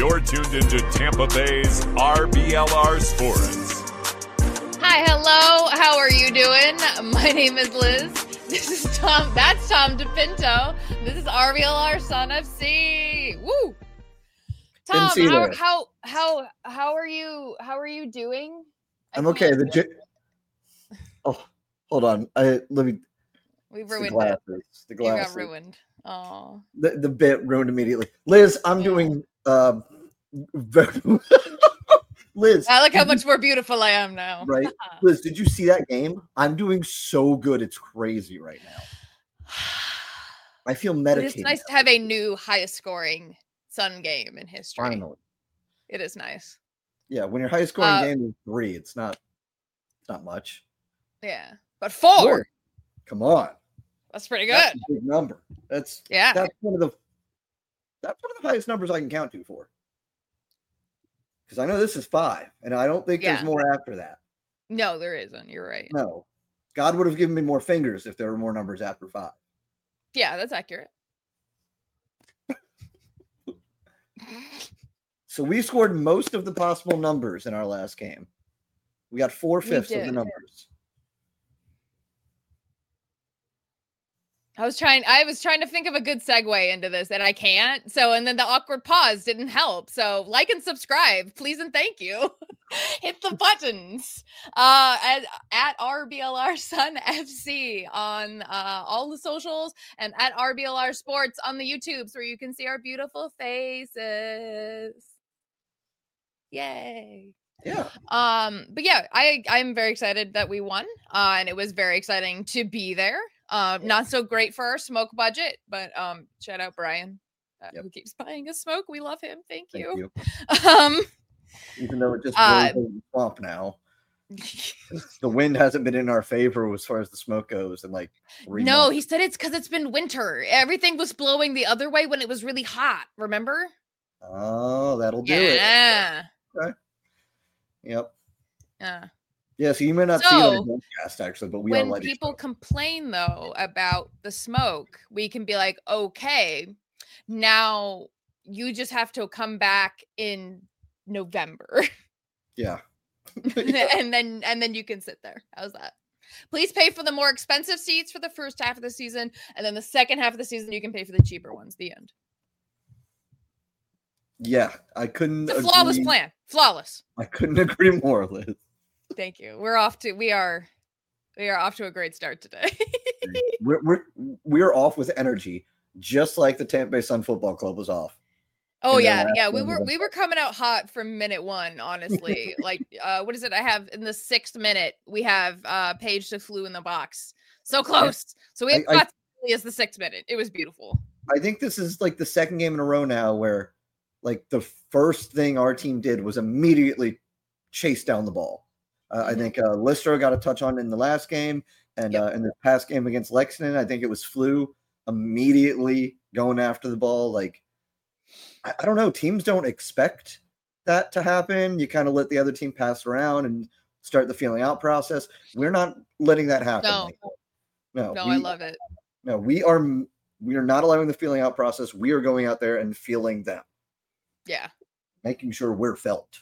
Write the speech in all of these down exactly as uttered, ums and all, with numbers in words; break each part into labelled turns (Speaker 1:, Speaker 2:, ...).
Speaker 1: You're tuned into Tampa Bay's R B L R Sports.
Speaker 2: Hi, hello. How are you doing? My name is Liz. This is Tom. That's Tom DePinto. This is R B L R Son F C. Woo! Tom, how, how how how are you? How are you doing?
Speaker 3: I'm okay. The j- oh, hold on. I let me.
Speaker 2: We ruined
Speaker 3: the glasses.
Speaker 2: it.
Speaker 3: The glasses.
Speaker 2: You got ruined. Oh.
Speaker 3: The the bit ruined immediately. Liz, I'm yeah. doing. Uh, Liz,
Speaker 2: I like how much more beautiful I am now.
Speaker 3: Right, Liz? Did you see that game? I'm doing so good. It's crazy right now. I feel medicated.
Speaker 2: It's nice to have a new highest scoring Sun game in history.
Speaker 3: Finally,
Speaker 2: it is nice.
Speaker 3: Yeah, when your highest scoring
Speaker 2: uh,
Speaker 3: game is three, it's not. It's not much.
Speaker 2: Yeah, but four. four.
Speaker 3: Come on.
Speaker 2: That's pretty good.
Speaker 3: That's a big number. That's
Speaker 2: yeah.
Speaker 3: That's one of the. That's one of the highest numbers I can count to for. Because I know this is five, and I don't think yeah. there's more after that.
Speaker 2: No, there isn't. You're right.
Speaker 3: No, God would have given me more fingers if there were more numbers after five.
Speaker 2: Yeah, that's accurate.
Speaker 3: So we scored most of the possible numbers in our last game. We got four fifths of the numbers.
Speaker 2: I was trying, I was trying to think of a good segue into this and I can't. So, and then the awkward pause didn't help. So like and subscribe, please. And thank you. Hit the buttons, uh, at, at R B L R Sun F C on, uh, all the socials and at R B L R Sports on the YouTubes where you can see our beautiful faces. Yay.
Speaker 3: Yeah.
Speaker 2: Um, but yeah, I, I'm very excited that we won. Uh, and it was very exciting to be there. Um, not so great for our smoke budget, but um, shout out Brian, uh, yep. who keeps buying us smoke. We love him. Thank, Thank you. you. Um,
Speaker 3: Even though it just blows uh, the swamp now, the wind hasn't been in our favor as far as the smoke goes. And like,
Speaker 2: no,
Speaker 3: months.
Speaker 2: he said it's because it's been winter. Everything was blowing the other way when it was really hot. Remember?
Speaker 3: Oh, that'll do
Speaker 2: yeah.
Speaker 3: it.
Speaker 2: Yeah.
Speaker 3: Okay. Yep.
Speaker 2: Yeah.
Speaker 3: Yeah, so you may not
Speaker 2: so,
Speaker 3: see it on the podcast, actually, but we
Speaker 2: when
Speaker 3: are
Speaker 2: people complain, though, about the smoke, we can be like, okay, now you just have to come back in November.
Speaker 3: Yeah.
Speaker 2: and then and then you can sit there. How's that? Please pay for the more expensive seats for the first half of the season, and then the second half of the season, you can pay for the cheaper ones. The end.
Speaker 3: Yeah, I couldn't
Speaker 2: It's a flawless
Speaker 3: agree.
Speaker 2: plan. Flawless.
Speaker 3: I couldn't agree more, Liz.
Speaker 2: Thank you. We're off to we are we are off to a great start today.
Speaker 3: we're we're we're off with energy, just like the Tampa Bay Sun Football Club was off.
Speaker 2: Oh yeah, yeah. We were we were coming out hot from minute one, honestly. Like uh what is it? I have in the sixth minute, we have uh Paige to flew in the box. So close. So we got as the sixth minute. It was beautiful.
Speaker 3: I think this is like the second game in a row now where like the first thing our team did was immediately chase down the ball. Uh, mm-hmm. I think uh, Lister got a touch on in the last game, and yep. uh, in the past game against Lexington, I think it was Flew immediately going after the ball. Like, I, I don't know. Teams don't expect that to happen. You kind of let the other team pass around and start the feeling out process. We're not letting that happen.
Speaker 2: No,
Speaker 3: like no,
Speaker 2: no
Speaker 3: we,
Speaker 2: I love it.
Speaker 3: No, we are we are not allowing the feeling out process. We are going out there and feeling them.
Speaker 2: Yeah,
Speaker 3: making sure we're felt.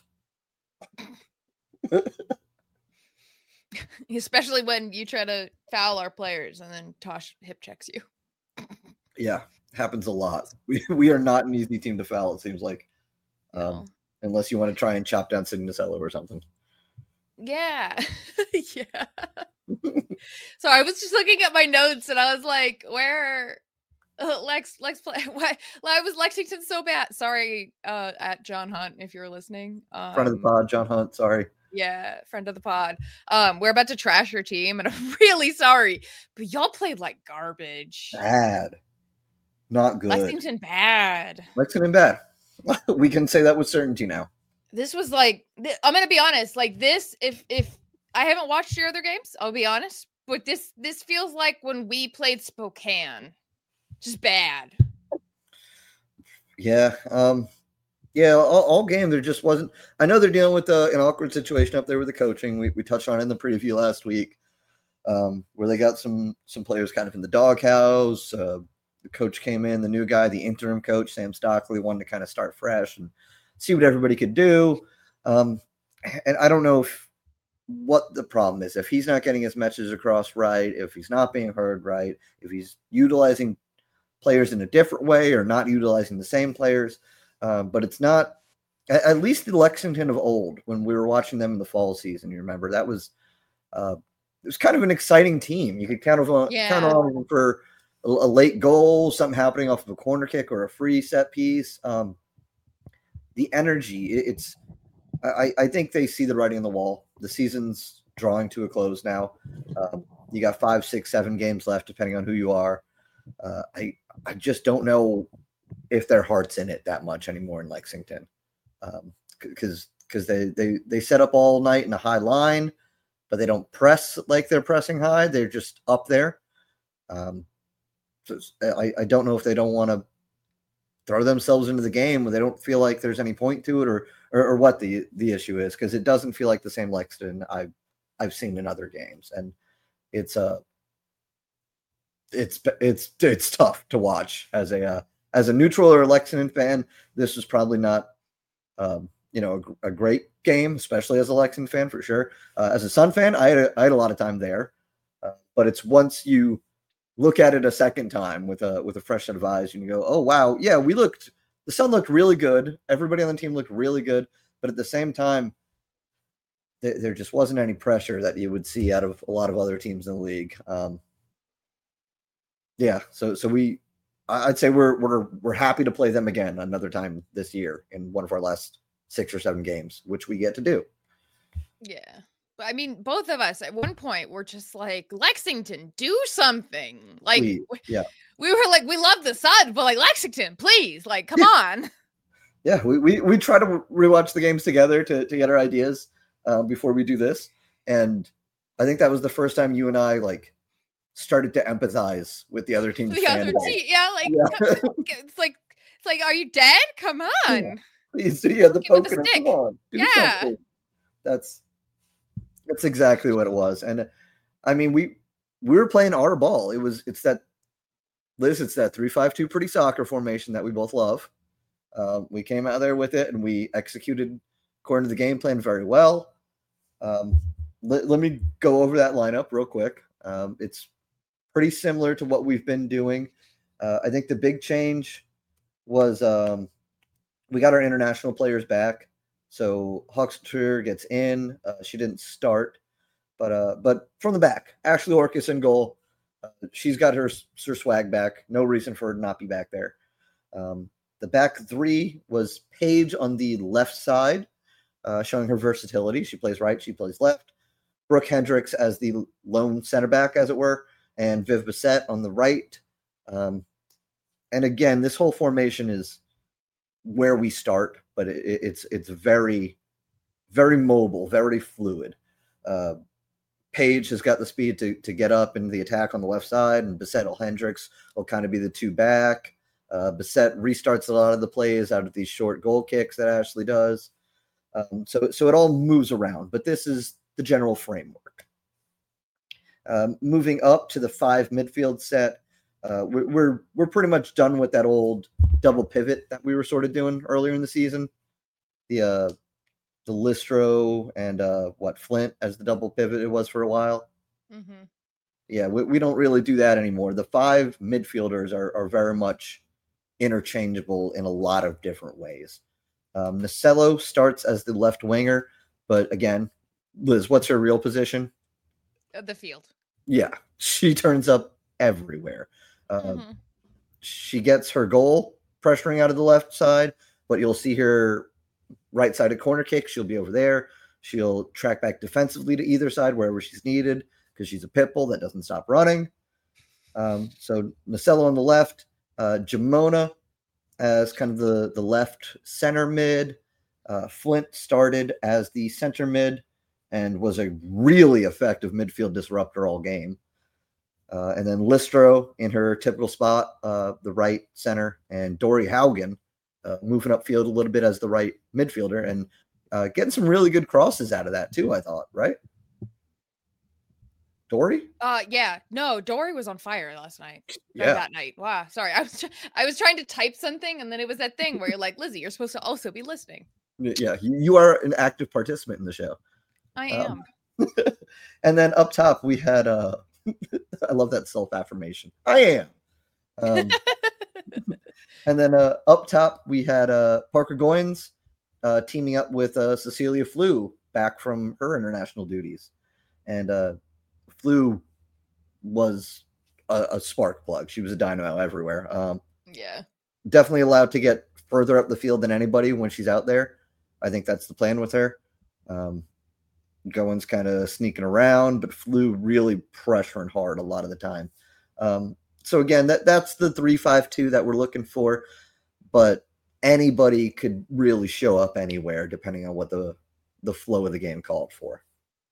Speaker 2: Especially when you try to foul our players and then Tosh hip checks you.
Speaker 3: Yeah, happens a lot. We we are not an easy team to foul, it seems like. Um, no. Unless you want to try and chop down Signacello or something.
Speaker 2: Yeah. yeah. So I was just looking at my notes and I was like, where uh, Lex Lex play why why was Lexington so bad? Sorry, uh at John Hunt, if you're listening. Um,
Speaker 3: Front of the pod, John Hunt, sorry.
Speaker 2: Yeah, friend of the pod. Um, we're about to trash your team, and I'm really sorry, but y'all played like garbage.
Speaker 3: Bad, not good.
Speaker 2: Lexington bad.
Speaker 3: Lexington bad. We can say that with certainty now.
Speaker 2: This was like, th- I'm gonna be honest. Like this, if if I haven't watched your other games, I'll be honest. But this this feels like when we played Spokane, just bad.
Speaker 3: Yeah. Um. Yeah, all, all game there just wasn't. I know they're dealing with uh, an awkward situation up there with the coaching. We we touched on it in the preview last week, um, where they got some some players kind of in the doghouse. Uh, the coach came in, the new guy, the interim coach Sam Stockley, wanted to kind of start fresh and see what everybody could do. Um, and I don't know if what the problem is, if he's not getting his message across right, if he's not being heard right, if he's utilizing players in a different way or not utilizing the same players. Um, but it's not, at, at least the Lexington of old, when we were watching them in the fall season, you remember, that was, uh, it was kind of an exciting team. You could kind of uh,
Speaker 2: Yeah.
Speaker 3: count on them for a, a late goal, something happening off of a corner kick or a free set piece. Um, the energy, it, it's, I, I think they see the writing on the wall. The season's drawing to a close now. Um, you got five, six, seven games left, depending on who you are. Uh, I I just don't know if their heart's in it that much anymore in Lexington, because um, because they, they they set up all night in a high line, but they don't press like they're pressing high. They're just up there. Um, so I, I don't know if they don't want to throw themselves into the game when they don't feel like there's any point to it, or or, or what the the issue is, because it doesn't feel like the same Lexington I've I've seen in other games, and it's a uh, it's it's it's tough to watch as a uh, as a neutral or a Lexington fan. This was probably not um, you know a, a great game, especially as a Lexington fan for sure. Uh, as a Sun fan, I had a, I had a lot of time there, uh, but it's once you look at it a second time with a with a fresh set of eyes, and you go, oh wow, yeah, we looked. The Sun looked really good. Everybody on the team looked really good, but at the same time, th- there just wasn't any pressure that you would see out of a lot of other teams in the league. Um, yeah, so so we, I'd say we're we're we're happy to play them again another time this year in one of our last six or seven games, which we get to do.
Speaker 2: Yeah. I mean, both of us at one point were just like, Lexington, do something. Like,
Speaker 3: Please. Yeah,
Speaker 2: we were like, we love the Sun, but like, Lexington, please, like, come on.
Speaker 3: Yeah, we, we we try to rewatch the games together to, to get our ideas uh, before we do this. And I think that was the first time you and I like started to empathize with the other team's
Speaker 2: The other
Speaker 3: fan base.
Speaker 2: team, yeah, like,
Speaker 3: Yeah.
Speaker 2: it's like, it's like, are you dead? Come on.
Speaker 3: Yeah. Please, yeah, the
Speaker 2: Give it the
Speaker 3: poking.
Speaker 2: stick.
Speaker 3: Come on, do
Speaker 2: Yeah.
Speaker 3: something. That's that's exactly what it was. And I mean, we we were playing our ball. It was it's that Liz, it's that three five two pretty soccer formation that we both love. Uh, we came out there with it and we executed according to the game plan very well. Um, let, let me go over that lineup real quick. Um, it's pretty similar to what we've been doing. Uh, I think the big change was um, we got our international players back. So Huxter gets in. Uh, she didn't start, but uh, but from the back, Ashley Orcus in goal. Uh, she's got her, her swag back. No reason for her to not be back there. Um, the back three was Paige on the left side, uh, showing her versatility. She plays right, she plays left. Brooke Hendricks as the lone center back, as it were, and Viv Bissett on the right. Um, and again, this whole formation is where we start, but it, it's it's very, very mobile, very fluid. Uh, Paige has got the speed to to get up into the attack on the left side, and Bissett or Hendricks will kind of be the two back. Uh, Bissett restarts a lot of the plays out of these short goal kicks that Ashley does. Um, so so it all moves around, but this is the general framework. Um, moving up to the five midfield set, uh, we're, we're we're pretty much done with that old double pivot that we were sort of doing earlier in the season. The uh, the Listro and uh, what Flint as the double pivot it was for a while.
Speaker 2: Mm-hmm.
Speaker 3: Yeah, we, we don't really do that anymore. The five midfielders are are very much interchangeable in a lot of different ways. Um, Nacello starts as the left winger, but again, Liz, what's her real position?
Speaker 2: The field.
Speaker 3: Yeah, she turns up everywhere. Uh,
Speaker 2: Mm-hmm.
Speaker 3: She gets her goal pressuring out of the left side, but you'll see her right-sided corner kick. She'll be over there. She'll track back defensively to either side wherever she's needed because she's a pit bull that doesn't stop running. Um, so Nacello on the left, uh, Jamona as kind of the, the left center mid. Uh, Flint started as the center mid and was a really effective midfield disruptor all game. Uh, and then Listro in her typical spot, uh, the right center, and Dory Haugen uh, moving upfield a little bit as the right midfielder and uh, getting some really good crosses out of that too, I thought, right? Dory?
Speaker 2: Uh, yeah, no, Dory was on fire last night. Or
Speaker 3: Yeah.
Speaker 2: that night. Wow, sorry. I was tr- I was trying to type something, and then it was that thing where you're like, Lizzie, you're supposed to also be listening.
Speaker 3: Yeah, you, you are an active participant in the show.
Speaker 2: I am.
Speaker 3: Um, and then up top we had uh I love that self-affirmation. I am. Um, and then uh, up top we had uh, Parker Goins uh, teaming up with uh, Cecilia Flew back from her international duties, and uh, Flew was a, a spark plug. She was a dynamo everywhere. Um,
Speaker 2: yeah,
Speaker 3: definitely allowed to get further up the field than anybody when she's out there. I think that's the plan with her. Um, Goins kind of sneaking around, but Flew really pressuring hard a lot of the time. Um, so again, that that's the three five two that we're looking for, but anybody could really show up anywhere depending on what the the flow of the game called for.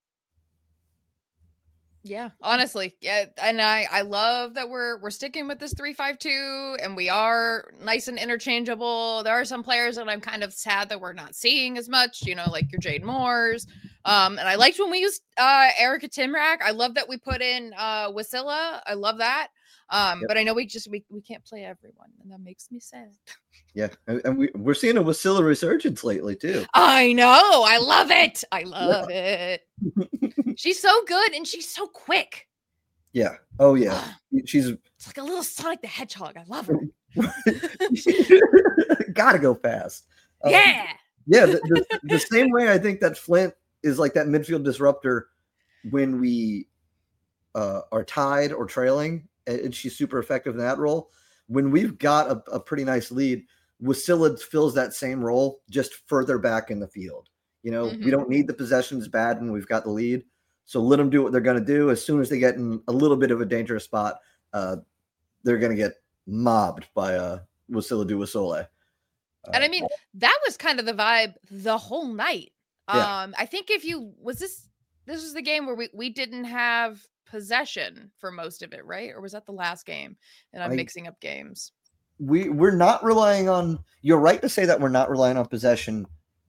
Speaker 2: Yeah, honestly, yeah, and I I love that we're we're sticking with this three five two, and we are nice and interchangeable. There are some players that I'm kind of sad that we're not seeing as much, you know, like your Jade Moores. Um, and I liked when we used uh Erica Timrak. I love that we put in uh Wasilla. I love that. Um, yep. But I know we just we, we can't play everyone, and that makes me sad.
Speaker 3: Yeah, and we we're seeing a Wasilla resurgence lately too.
Speaker 2: I know, I love it. I love yeah. it. She's so good, and she's so quick.
Speaker 3: Yeah. Oh yeah. She's
Speaker 2: it's like a little Sonic the Hedgehog. I love her.
Speaker 3: Gotta go fast. Um,
Speaker 2: yeah.
Speaker 3: Yeah. The, the, the same way I think that Flint is like that midfield disruptor when we uh, are tied or trailing, and she's super effective in that role. When we've got a, a pretty nice lead, Wasilla fills that same role just further back in the field. You know, mm-hmm. we don't need the possessions bad when we've got the lead. So let them do what they're going to do. As soon as they get in a little bit of a dangerous spot, uh, they're going to get mobbed by uh, Wasilla Duasole. Uh,
Speaker 2: and I mean, that was kind of the vibe the whole night. Yeah. Um, I think if you was this, this was the game where we, we didn't have possession for most of it, right? Or was that the last game? And I'm I, mixing up games.
Speaker 3: We we're not relying on. You're right to say that we're not relying on possession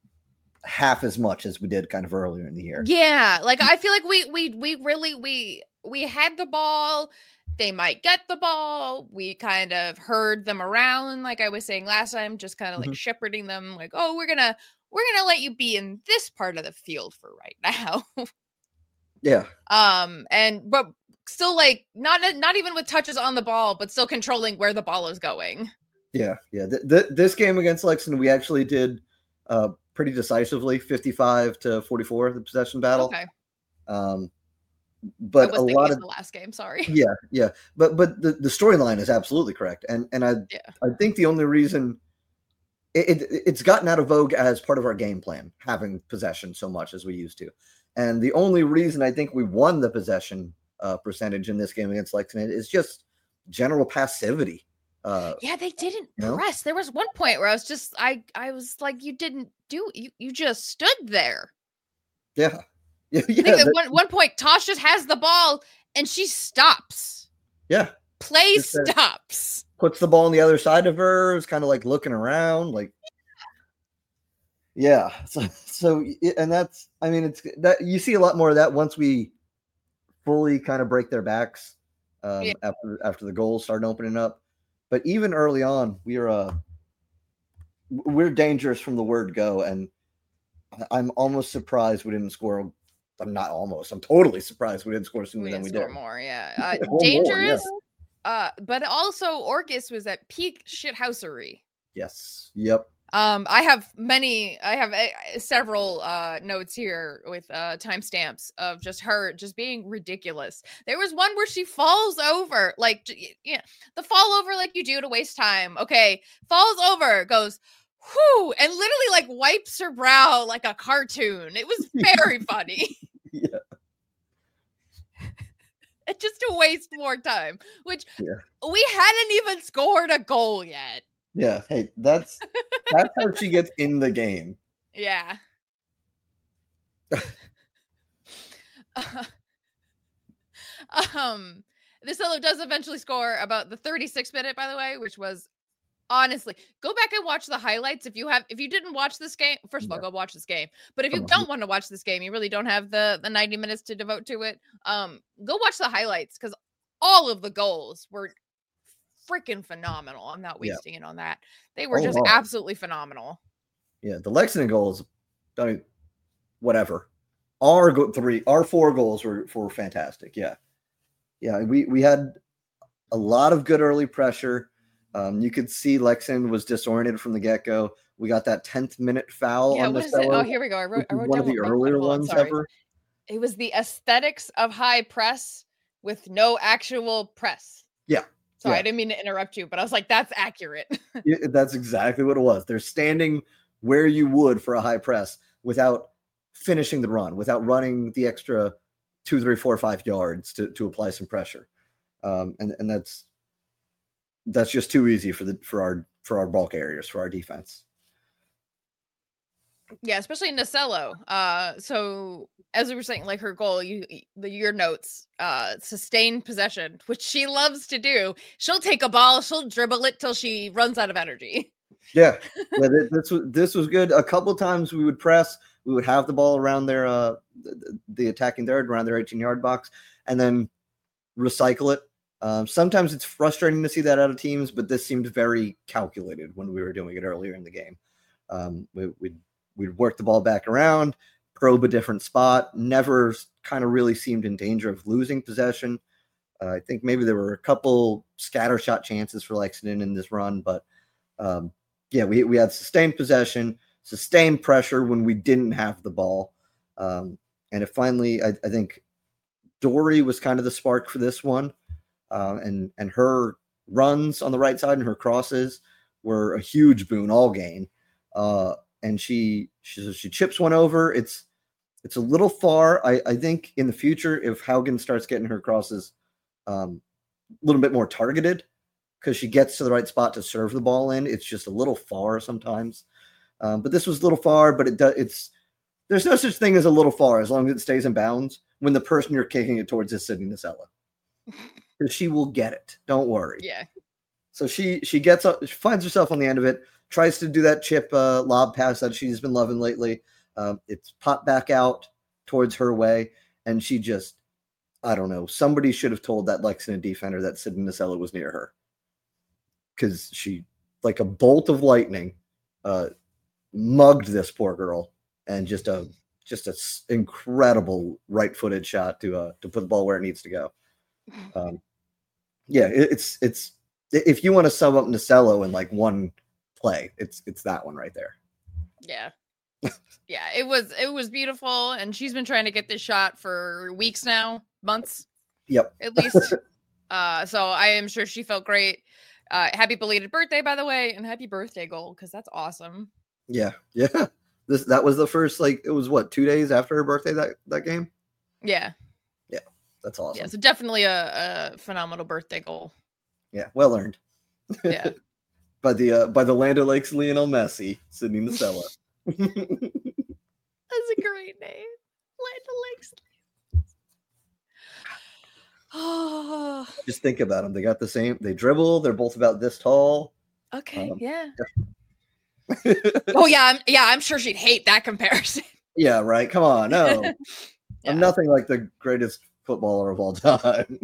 Speaker 3: half as much as we did kind of earlier in the year.
Speaker 2: Yeah, like I feel like we we we really we we had the ball. They might get the ball. We kind of heard them around, like I was saying last time, just kind of like mm-hmm. shepherding them, like, oh, we're gonna we're gonna let you be in this part of the field for right now.
Speaker 3: Yeah.
Speaker 2: Um, and but still like not not even with touches on the ball, but still controlling where the ball is going.
Speaker 3: Yeah, yeah. Th- th- this game against Lexington, we actually did uh, pretty decisively, fifty-five to forty-four, the possession battle.
Speaker 2: Okay.
Speaker 3: Um, but a lot of
Speaker 2: the last game. Sorry.
Speaker 3: Yeah, yeah. But but the, the storyline is absolutely correct, and and I
Speaker 2: yeah.
Speaker 3: I think the only reason it, it it's gotten out of vogue as part of our game plan, having possession so much as we used to. And the only reason I think we won the possession uh, percentage in this game against Lexington is just general passivity. Uh,
Speaker 2: yeah, they didn't you press. Know? There was one point where I was just, I, I was like, you didn't do, you, you just stood there.
Speaker 3: Yeah. Yeah.
Speaker 2: yeah I think at one, one point, Tosh just has the ball and she stops.
Speaker 3: Yeah.
Speaker 2: Play
Speaker 3: just, uh,
Speaker 2: stops.
Speaker 3: Puts the ball on the other side of her. Is kind of like looking around, like, yeah. So, so, and that's, I mean, it's that you see a lot more of that once we fully kind of break their backs um, yeah. after, after the goals start opening up. But even early on, we're, uh, we're dangerous from the word go. And I'm almost surprised we didn't score. I'm not almost, I'm totally surprised we didn't score sooner
Speaker 2: we
Speaker 3: than we
Speaker 2: score
Speaker 3: did.
Speaker 2: more. Yeah. Uh, dangerous. More, yeah. Uh, but also Orcus was at peak shithousery.
Speaker 3: Yes. Yep.
Speaker 2: Um, I have many, I have uh, several uh, notes here with uh, timestamps of just her just being ridiculous. There was one where she falls over, like, yeah, the fall over like you do to waste time. Okay, falls over, goes, whoo, and literally like wipes her brow like a cartoon. It was very funny.
Speaker 3: Yeah.
Speaker 2: Just to waste more time, which
Speaker 3: yeah.
Speaker 2: we hadn't even scored a goal yet.
Speaker 3: Yeah, hey, that's that's how she gets in the game.
Speaker 2: Yeah. uh, um, this fellow does eventually score about the thirty-sixth minute, by the way, which was honestly, go back and watch the highlights. If you have, if you didn't watch this game, first of all, go watch this game. But if you don't want to watch this game, you really don't have the the ninety minutes to devote to it. Um, go watch the highlights because all of the goals were freaking phenomenal. I'm not wasting yeah. it on that. They were
Speaker 3: oh,
Speaker 2: just
Speaker 3: wow.
Speaker 2: absolutely phenomenal.
Speaker 3: Yeah, the Lexington goals, don't even, whatever. Our go- three, our four goals were, were fantastic. Yeah, yeah. We we had a lot of good early pressure. Um, you could see Lexington was disoriented from the get go. We got that tenth minute foul
Speaker 2: Yeah,
Speaker 3: on
Speaker 2: what is it?
Speaker 3: Nocello,
Speaker 2: Oh, here we go. I wrote,
Speaker 3: which
Speaker 2: I
Speaker 3: is
Speaker 2: wrote
Speaker 3: one
Speaker 2: down
Speaker 3: of the
Speaker 2: what Mike said.
Speaker 3: earlier
Speaker 2: Hold on,
Speaker 3: ones
Speaker 2: sorry.
Speaker 3: ever.
Speaker 2: It was the aesthetics of high press with no actual press.
Speaker 3: Yeah.
Speaker 2: Sorry,
Speaker 3: yeah.
Speaker 2: I didn't mean to interrupt you, but I was like, that's accurate.
Speaker 3: Yeah, that's exactly what it was. They're standing where you would for a high press without finishing the run, without running the extra two, three, four, five yards to, to apply some pressure. Um, and, and that's that's just too easy for the for our for our ball carriers, for our defense.
Speaker 2: Yeah, especially Nocello. Uh, so as we were saying, like her goal, you the your notes, uh, sustained possession, which she loves to do. She'll take a ball, she'll dribble it till she runs out of energy.
Speaker 3: Yeah, yeah. This was this was good. A couple times we would press, we would have the ball around their uh the, the attacking third, around their eighteen yard box, and then recycle it. Um, sometimes it's frustrating to see that out of teams, but this seemed very calculated when we were doing it earlier in the game. Um, we, we'd we'd work the ball back around, probe a different spot. Never kind of really seemed in danger of losing possession. Uh, I think maybe there were a couple scatter shot chances for Lexington in this run, but um, yeah, we we had sustained possession, sustained pressure when we didn't have the ball, um, and it finally, I, I think, Dory was kind of the spark for this one, uh, and and her runs on the right side and her crosses were a huge boon all game. Uh, and she she she chips one over. It's it's a little far. I, I think in the future, if Haugen starts getting her crosses um, a little bit more targeted, because she gets to the right spot to serve the ball in, it's just a little far sometimes. Um, but this was a little far, but it does. It's there's no such thing as a little far as long as it stays in bounds when the person you're kicking it towards is Sydney Nocello. Because she will get it. Don't worry.
Speaker 2: Yeah.
Speaker 3: So she she gets up, she finds herself on the end of it, tries to do that chip uh, lob pass that she's been loving lately. Um, it's popped back out towards her way, and she just, I don't know, somebody should have told that Lexington defender that Sydney Nocello was near her. Because she, like a bolt of lightning, uh, mugged this poor girl, and just a just a s- incredible right-footed shot to uh to put the ball where it needs to go. Um, yeah, it, it's it's if you want to sum up Nocello in like one play, it's it's that one right there.
Speaker 2: Yeah. Yeah, it was it was beautiful, and she's been trying to get this shot for weeks now, months.
Speaker 3: Yep.
Speaker 2: At least. uh, so I am sure she felt great. Uh, happy belated birthday, by the way, and happy birthday goal, because that's awesome.
Speaker 3: Yeah, yeah. This that was the first, like, it was what, two days after her birthday, that that game?
Speaker 2: Yeah.
Speaker 3: Yeah, that's awesome.
Speaker 2: Yeah, so definitely a, a phenomenal birthday goal.
Speaker 3: Yeah, well earned.
Speaker 2: Yeah.
Speaker 3: by the uh, by the Land O'Lakes Lionel Messi, Sydney Nocello.
Speaker 2: That's a great name. Land O'Lakes. Oh.
Speaker 3: Just think about them. They got the same. They dribble. They're both about this tall.
Speaker 2: Okay.
Speaker 3: Um,
Speaker 2: yeah. Oh yeah. I'm, yeah. I'm sure she'd hate that comparison.
Speaker 3: Yeah. Right. Come on. No.
Speaker 2: Yeah.
Speaker 3: I'm nothing like the greatest footballer of all time.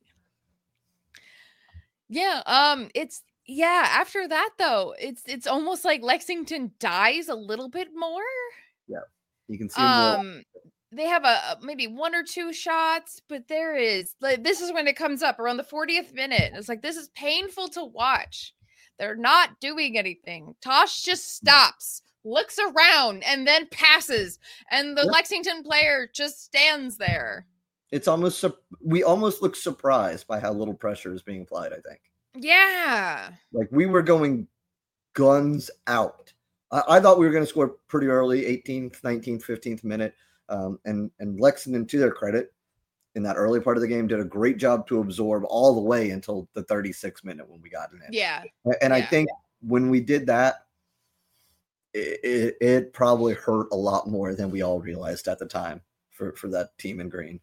Speaker 2: Yeah. Um. It's yeah. After that, though, it's it's almost like Lexington dies a little bit more.
Speaker 3: Yeah. You can see. Um.
Speaker 2: Um. They have a maybe one or two shots, but there is like this is when it comes up around the fortieth minute. It's like this is painful to watch. They're not doing anything. Tosh just stops, looks around, and then passes, and the
Speaker 3: Yep.
Speaker 2: Lexington player just stands there.
Speaker 3: It's almost we almost look surprised by how little pressure is being applied. I think.
Speaker 2: Yeah.
Speaker 3: Like we were going guns out. I, I thought we were going to score pretty early, eighteenth, nineteenth, fifteenth minute. Um, and and Lexington, to their credit, in that early part of the game, did a great job to absorb all the way until the thirty-sixth minute when we got in.
Speaker 2: Yeah.
Speaker 3: And
Speaker 2: yeah.
Speaker 3: I think when we did that, it, it, it probably hurt a lot more than we all realized at the time for, for that team in green.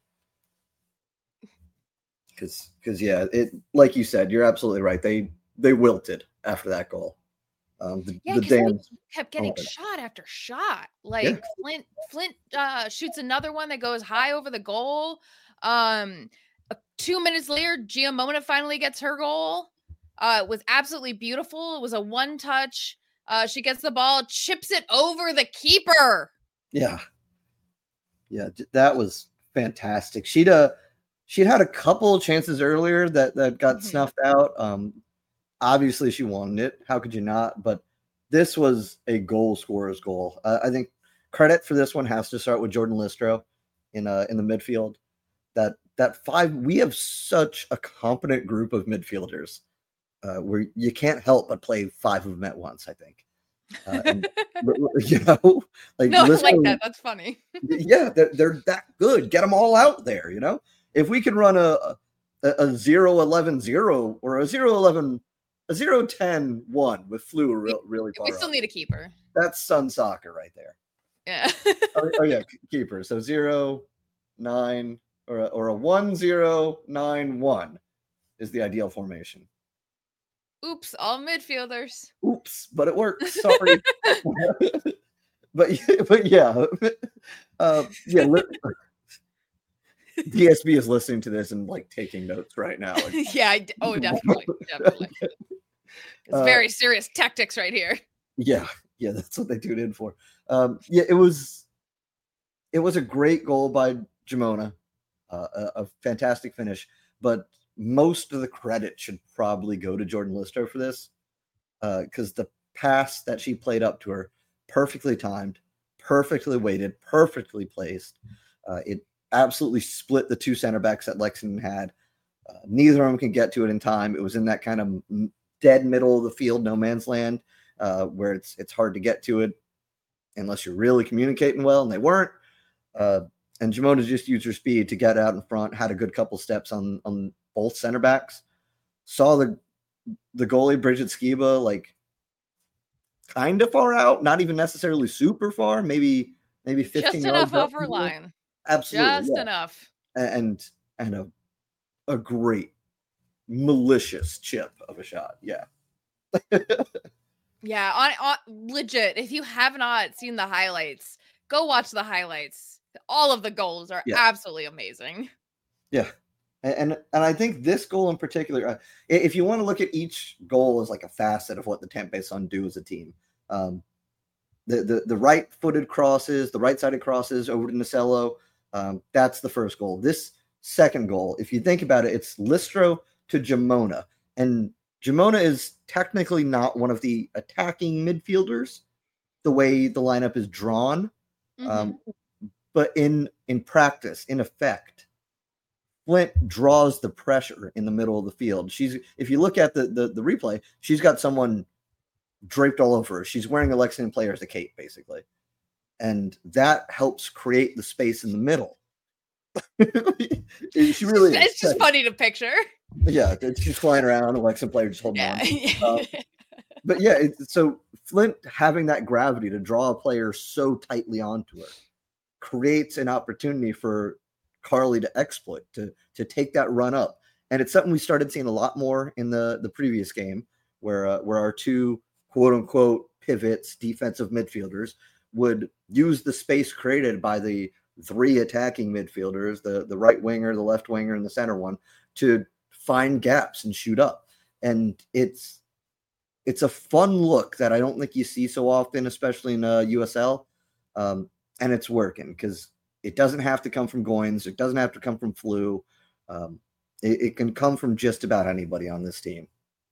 Speaker 3: Because because yeah, it like you said, you're absolutely right. They they wilted after that goal. Um, the,
Speaker 2: yeah,
Speaker 3: the damn
Speaker 2: kept getting
Speaker 3: oh,
Speaker 2: shot after shot. Like
Speaker 3: yeah.
Speaker 2: Flint, Flint uh, shoots another one that goes high over the goal. Um, uh, two minutes later, Giamona finally gets her goal. Uh, it was absolutely beautiful. It was a one touch Uh, she gets the ball, chips it over the keeper.
Speaker 3: Yeah. Yeah, that was fantastic. She'd uh she'd had a couple chances earlier that that got mm-hmm. snuffed out. Um obviously she wanted it. How could you not? But this was a goal scorer's goal. Uh, I think credit for this one has to start with Jordan Listro in uh in the midfield. That that five we have such a competent group of midfielders uh where you can't help but play five of them at once, I think. Uh, and, you know, like
Speaker 2: no, Listro, I like that. That's funny.
Speaker 3: Yeah, they're, they're that good. Get them all out there. You know, if we can run a a, a zero eleven zero or a zero eleven a zero ten one with Flu real, really far.
Speaker 2: We still
Speaker 3: up.
Speaker 2: need a keeper.
Speaker 3: That's Sun Soccer right there.
Speaker 2: Yeah.
Speaker 3: oh, oh yeah, keeper. So zero nine or a, or a one zero nine one is the ideal formation.
Speaker 2: Oops, all midfielders.
Speaker 3: Oops, but it works. Sorry. but but yeah, uh, yeah. D S B is listening to this and like taking notes right now. Like,
Speaker 2: yeah. I, oh, definitely, definitely. It's uh, very serious tactics right here.
Speaker 3: Yeah, yeah, that's what they tuned in for. Um, yeah, it was it was a great goal by Gimona, uh, a, a fantastic finish, but most of the credit should probably go to Jordan Listro for this, because uh, the pass that she played up to her, perfectly timed, perfectly weighted, perfectly placed. Uh, it absolutely split the two center backs that Lexington had. Uh, neither of them can get to it in time. It was in that kind of dead middle of the field, no man's land, uh, where it's it's hard to get to it unless you're really communicating well, and they weren't. Uh, and Gimona just used her speed to get out in front, had a good couple steps on on both center backs. Saw the the goalie Bridget Skiba like kind of far out, not even necessarily super far, maybe maybe fifteen
Speaker 2: just enough off her line.
Speaker 3: Absolutely,
Speaker 2: just
Speaker 3: yeah.
Speaker 2: enough.
Speaker 3: And and a a great malicious chip of a shot. Yeah.
Speaker 2: yeah, on, on legit. If you have not seen the highlights, go watch the highlights. All of the goals are yeah. absolutely amazing.
Speaker 3: Yeah. And and I think this goal in particular, uh, if you want to look at each goal as like a facet of what the Tampa Bay Sun do as a team, um, the, the the right-footed crosses, the right-sided crosses over to Nacello, um, that's the first goal. This second goal, if you think about it, it's Listro to Gimona. And Gimona is technically not one of the attacking midfielders, the way the lineup is drawn. Mm-hmm. Um, but in in practice, in effect, Flint draws the pressure in the middle of the field. She's, if you look at the, the, the replay, she's got someone draped all over her. She's wearing a Lexington player as a cape, basically. And that helps create the space in the middle. she really
Speaker 2: It's just funny to picture.
Speaker 3: Yeah, she's flying around, a Lexington player just holding yeah. on. Uh, but yeah, it, so Flint having that gravity to draw a player so tightly onto her creates an opportunity for Carly to exploit, to to take that run up. And it's something we started seeing a lot more in the, the previous game, where uh, where our two quote-unquote pivots, defensive midfielders, would use the space created by the three attacking midfielders, the, the right winger, the left winger, and the center one, to find gaps and shoot up. And it's it's a fun look that I don't think you see so often, especially in uh, U S L. Um, and it's working, because it doesn't have to come from Goins. It doesn't have to come from Flu. Um, it, it can come from just about anybody on this team.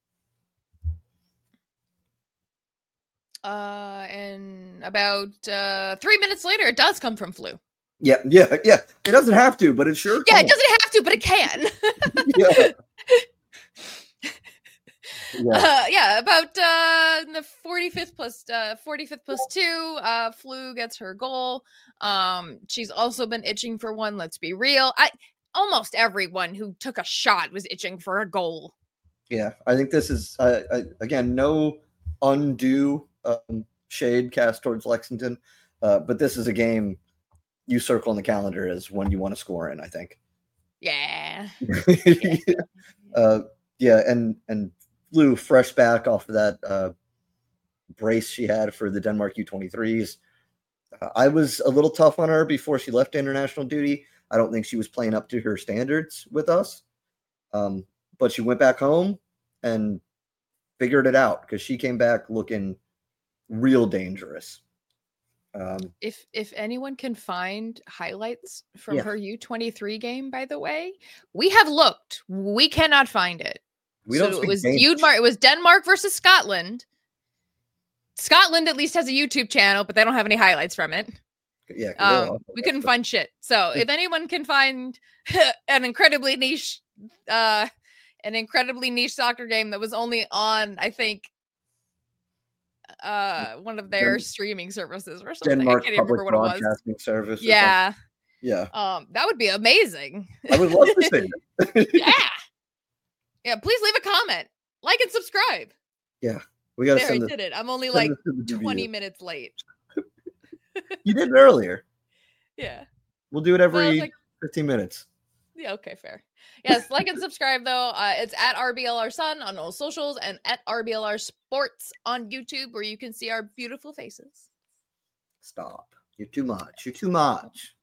Speaker 2: Uh, and about uh, three minutes later, it does come from Flu.
Speaker 3: Yeah, yeah, yeah. It doesn't have to, but it sure
Speaker 2: Yeah,
Speaker 3: can.
Speaker 2: it doesn't have to, but it can.
Speaker 3: yeah.
Speaker 2: Yeah. Uh, yeah, about uh, the forty-fifth plus uh, forty-fifth plus two, uh, Flu gets her goal. Um, she's also been itching for one. Let's be real. I almost everyone who took a shot was itching for a goal.
Speaker 3: Yeah, I think this is uh, I, again no undue um, shade cast towards Lexington, uh, but this is a game you circle on the calendar as when you want to score in. I think.
Speaker 2: Yeah.
Speaker 3: yeah. Uh, yeah, and and. Flew fresh back off of that uh, brace she had for the Denmark U twenty-threes. Uh, I was a little tough on her before she left international duty. I don't think she was playing up to her standards with us. Um, but she went back home and figured it out, because she came back looking real dangerous. Um,
Speaker 2: if if anyone can find highlights from
Speaker 3: Yeah.
Speaker 2: her U twenty-three game, by the way, we have looked. We cannot find it.
Speaker 3: we don't
Speaker 2: So it
Speaker 3: speak
Speaker 2: was
Speaker 3: Danish.
Speaker 2: Denmark. It was Denmark versus Scotland. Scotland at least has a YouTube channel, but they don't have any highlights from it.
Speaker 3: Yeah, 'cause they're
Speaker 2: Um,
Speaker 3: awful.
Speaker 2: we
Speaker 3: That's
Speaker 2: couldn't
Speaker 3: the-
Speaker 2: find shit. So if anyone can find an incredibly niche, uh, an incredibly niche soccer game that was only on, I think, uh, one of their
Speaker 3: Den-
Speaker 2: streaming services or something.
Speaker 3: Denmark
Speaker 2: I can't even
Speaker 3: Public
Speaker 2: remember what it was.
Speaker 3: Broadcasting Service. or
Speaker 2: Yeah.
Speaker 3: something. Yeah.
Speaker 2: Um, that would be amazing.
Speaker 3: I would love to see it.
Speaker 2: Yeah. Yeah. Please leave a comment, like, and subscribe.
Speaker 3: We got to
Speaker 2: There, I
Speaker 3: send this.
Speaker 2: did it. I'm only
Speaker 3: send
Speaker 2: like
Speaker 3: this to the D V D.
Speaker 2: twenty minutes late.
Speaker 3: You did it earlier.
Speaker 2: Yeah.
Speaker 3: We'll do it
Speaker 2: Well, I was
Speaker 3: every
Speaker 2: like,
Speaker 3: fifteen minutes.
Speaker 2: yeah, okay, fair. Yes, like and subscribe though. Uh, it's at R B L R Sun on all socials and at R B L R Sports on YouTube, where you can see our beautiful faces.
Speaker 3: Stop. You're too much. You're too much.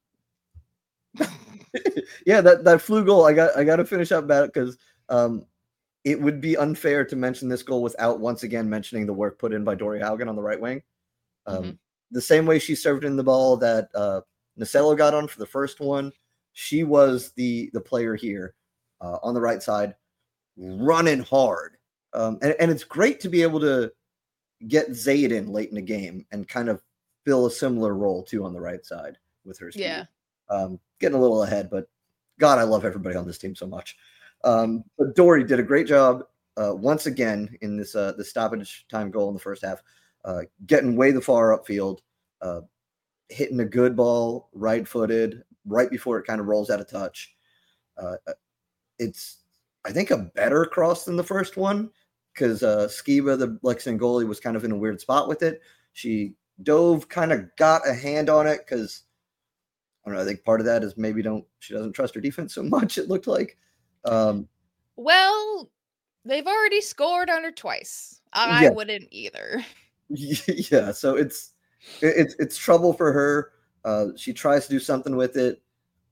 Speaker 3: Yeah, that, that flu goal, I got I got to finish up about it because um, it would be unfair to mention this goal without once again mentioning the work put in by Dory Haugen on the right wing. Um,
Speaker 2: Mhm.
Speaker 3: The same way she served in the ball that uh, Nacello got on for the first one, she was the the player here uh, on the right side, running hard. Um, and, and it's great to be able to get Zayd in late in the game and kind of fill a similar role too on the right side with her speed.
Speaker 2: Yeah.
Speaker 3: Um, getting a little ahead, but God, I love everybody on this team so much. Um, but Dory did a great job uh, once again in this uh, the stoppage time goal in the first half, uh, getting way the far upfield, uh, hitting a good ball, right-footed, right before it kind of rolls out of touch. Uh, it's, I think, a better cross than the first one because uh, Skiba, the Lexington goalie, was kind of in a weird spot with it. She dove, kind of got a hand on it because I don't know. I think part of that is maybe don't she doesn't trust her defense so much. It looked like. Um,
Speaker 2: Well, they've already scored on her twice. I
Speaker 3: Yeah.
Speaker 2: wouldn't either.
Speaker 3: yeah, so it's it- it's it's trouble for her. Uh, she tries to do something with it.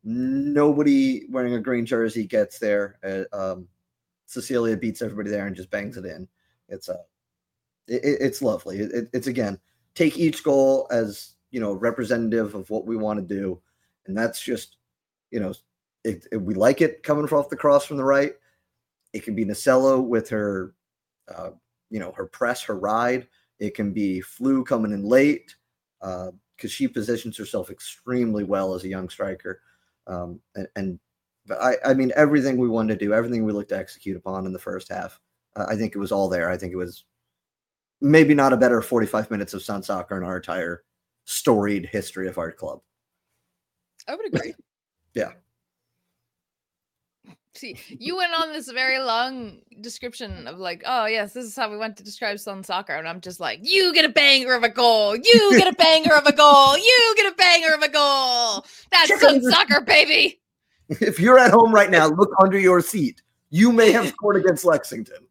Speaker 3: Nobody wearing a green jersey gets there. Uh, um, Cecilia beats everybody there and just bangs it in. It's uh, it, it- it's lovely. It, it, it's again take each goal as you know representative of what we want to do, and that's just you know it, it, we like it coming off the cross from the right. It can be Nacello with her, uh, you know, her press, her ride. It can be Flu coming in late because uh, she positions herself extremely well as a young striker. Um, and, and but I, I mean, everything we wanted to do, everything we looked to execute upon in the first half, uh, I think it was all there. I think it was maybe not a better forty-five minutes of Sun Soccer in our entire storied history of our club.
Speaker 2: I would agree.
Speaker 3: Yeah.
Speaker 2: See, you went on this very long description of like, oh yes, this is how we went to describe Sun Soccer, and I'm just like, you get a banger of a goal, you get a banger of a goal, you get a banger of a goal. That's Sun Soccer, baby.
Speaker 3: If you're at home right now, look under your seat. You may have scored against Lexington.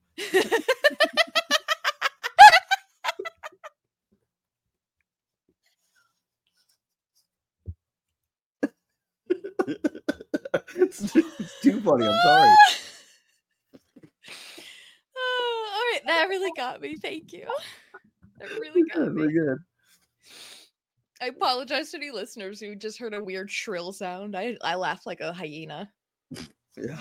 Speaker 3: it's, it's too funny. I'm sorry.
Speaker 2: Oh, all right, that really got me. Thank you. That really got
Speaker 3: Good,
Speaker 2: me.
Speaker 3: we're good.
Speaker 2: I apologize to any listeners who just heard a weird shrill sound. I I laugh like a hyena.
Speaker 3: Yeah.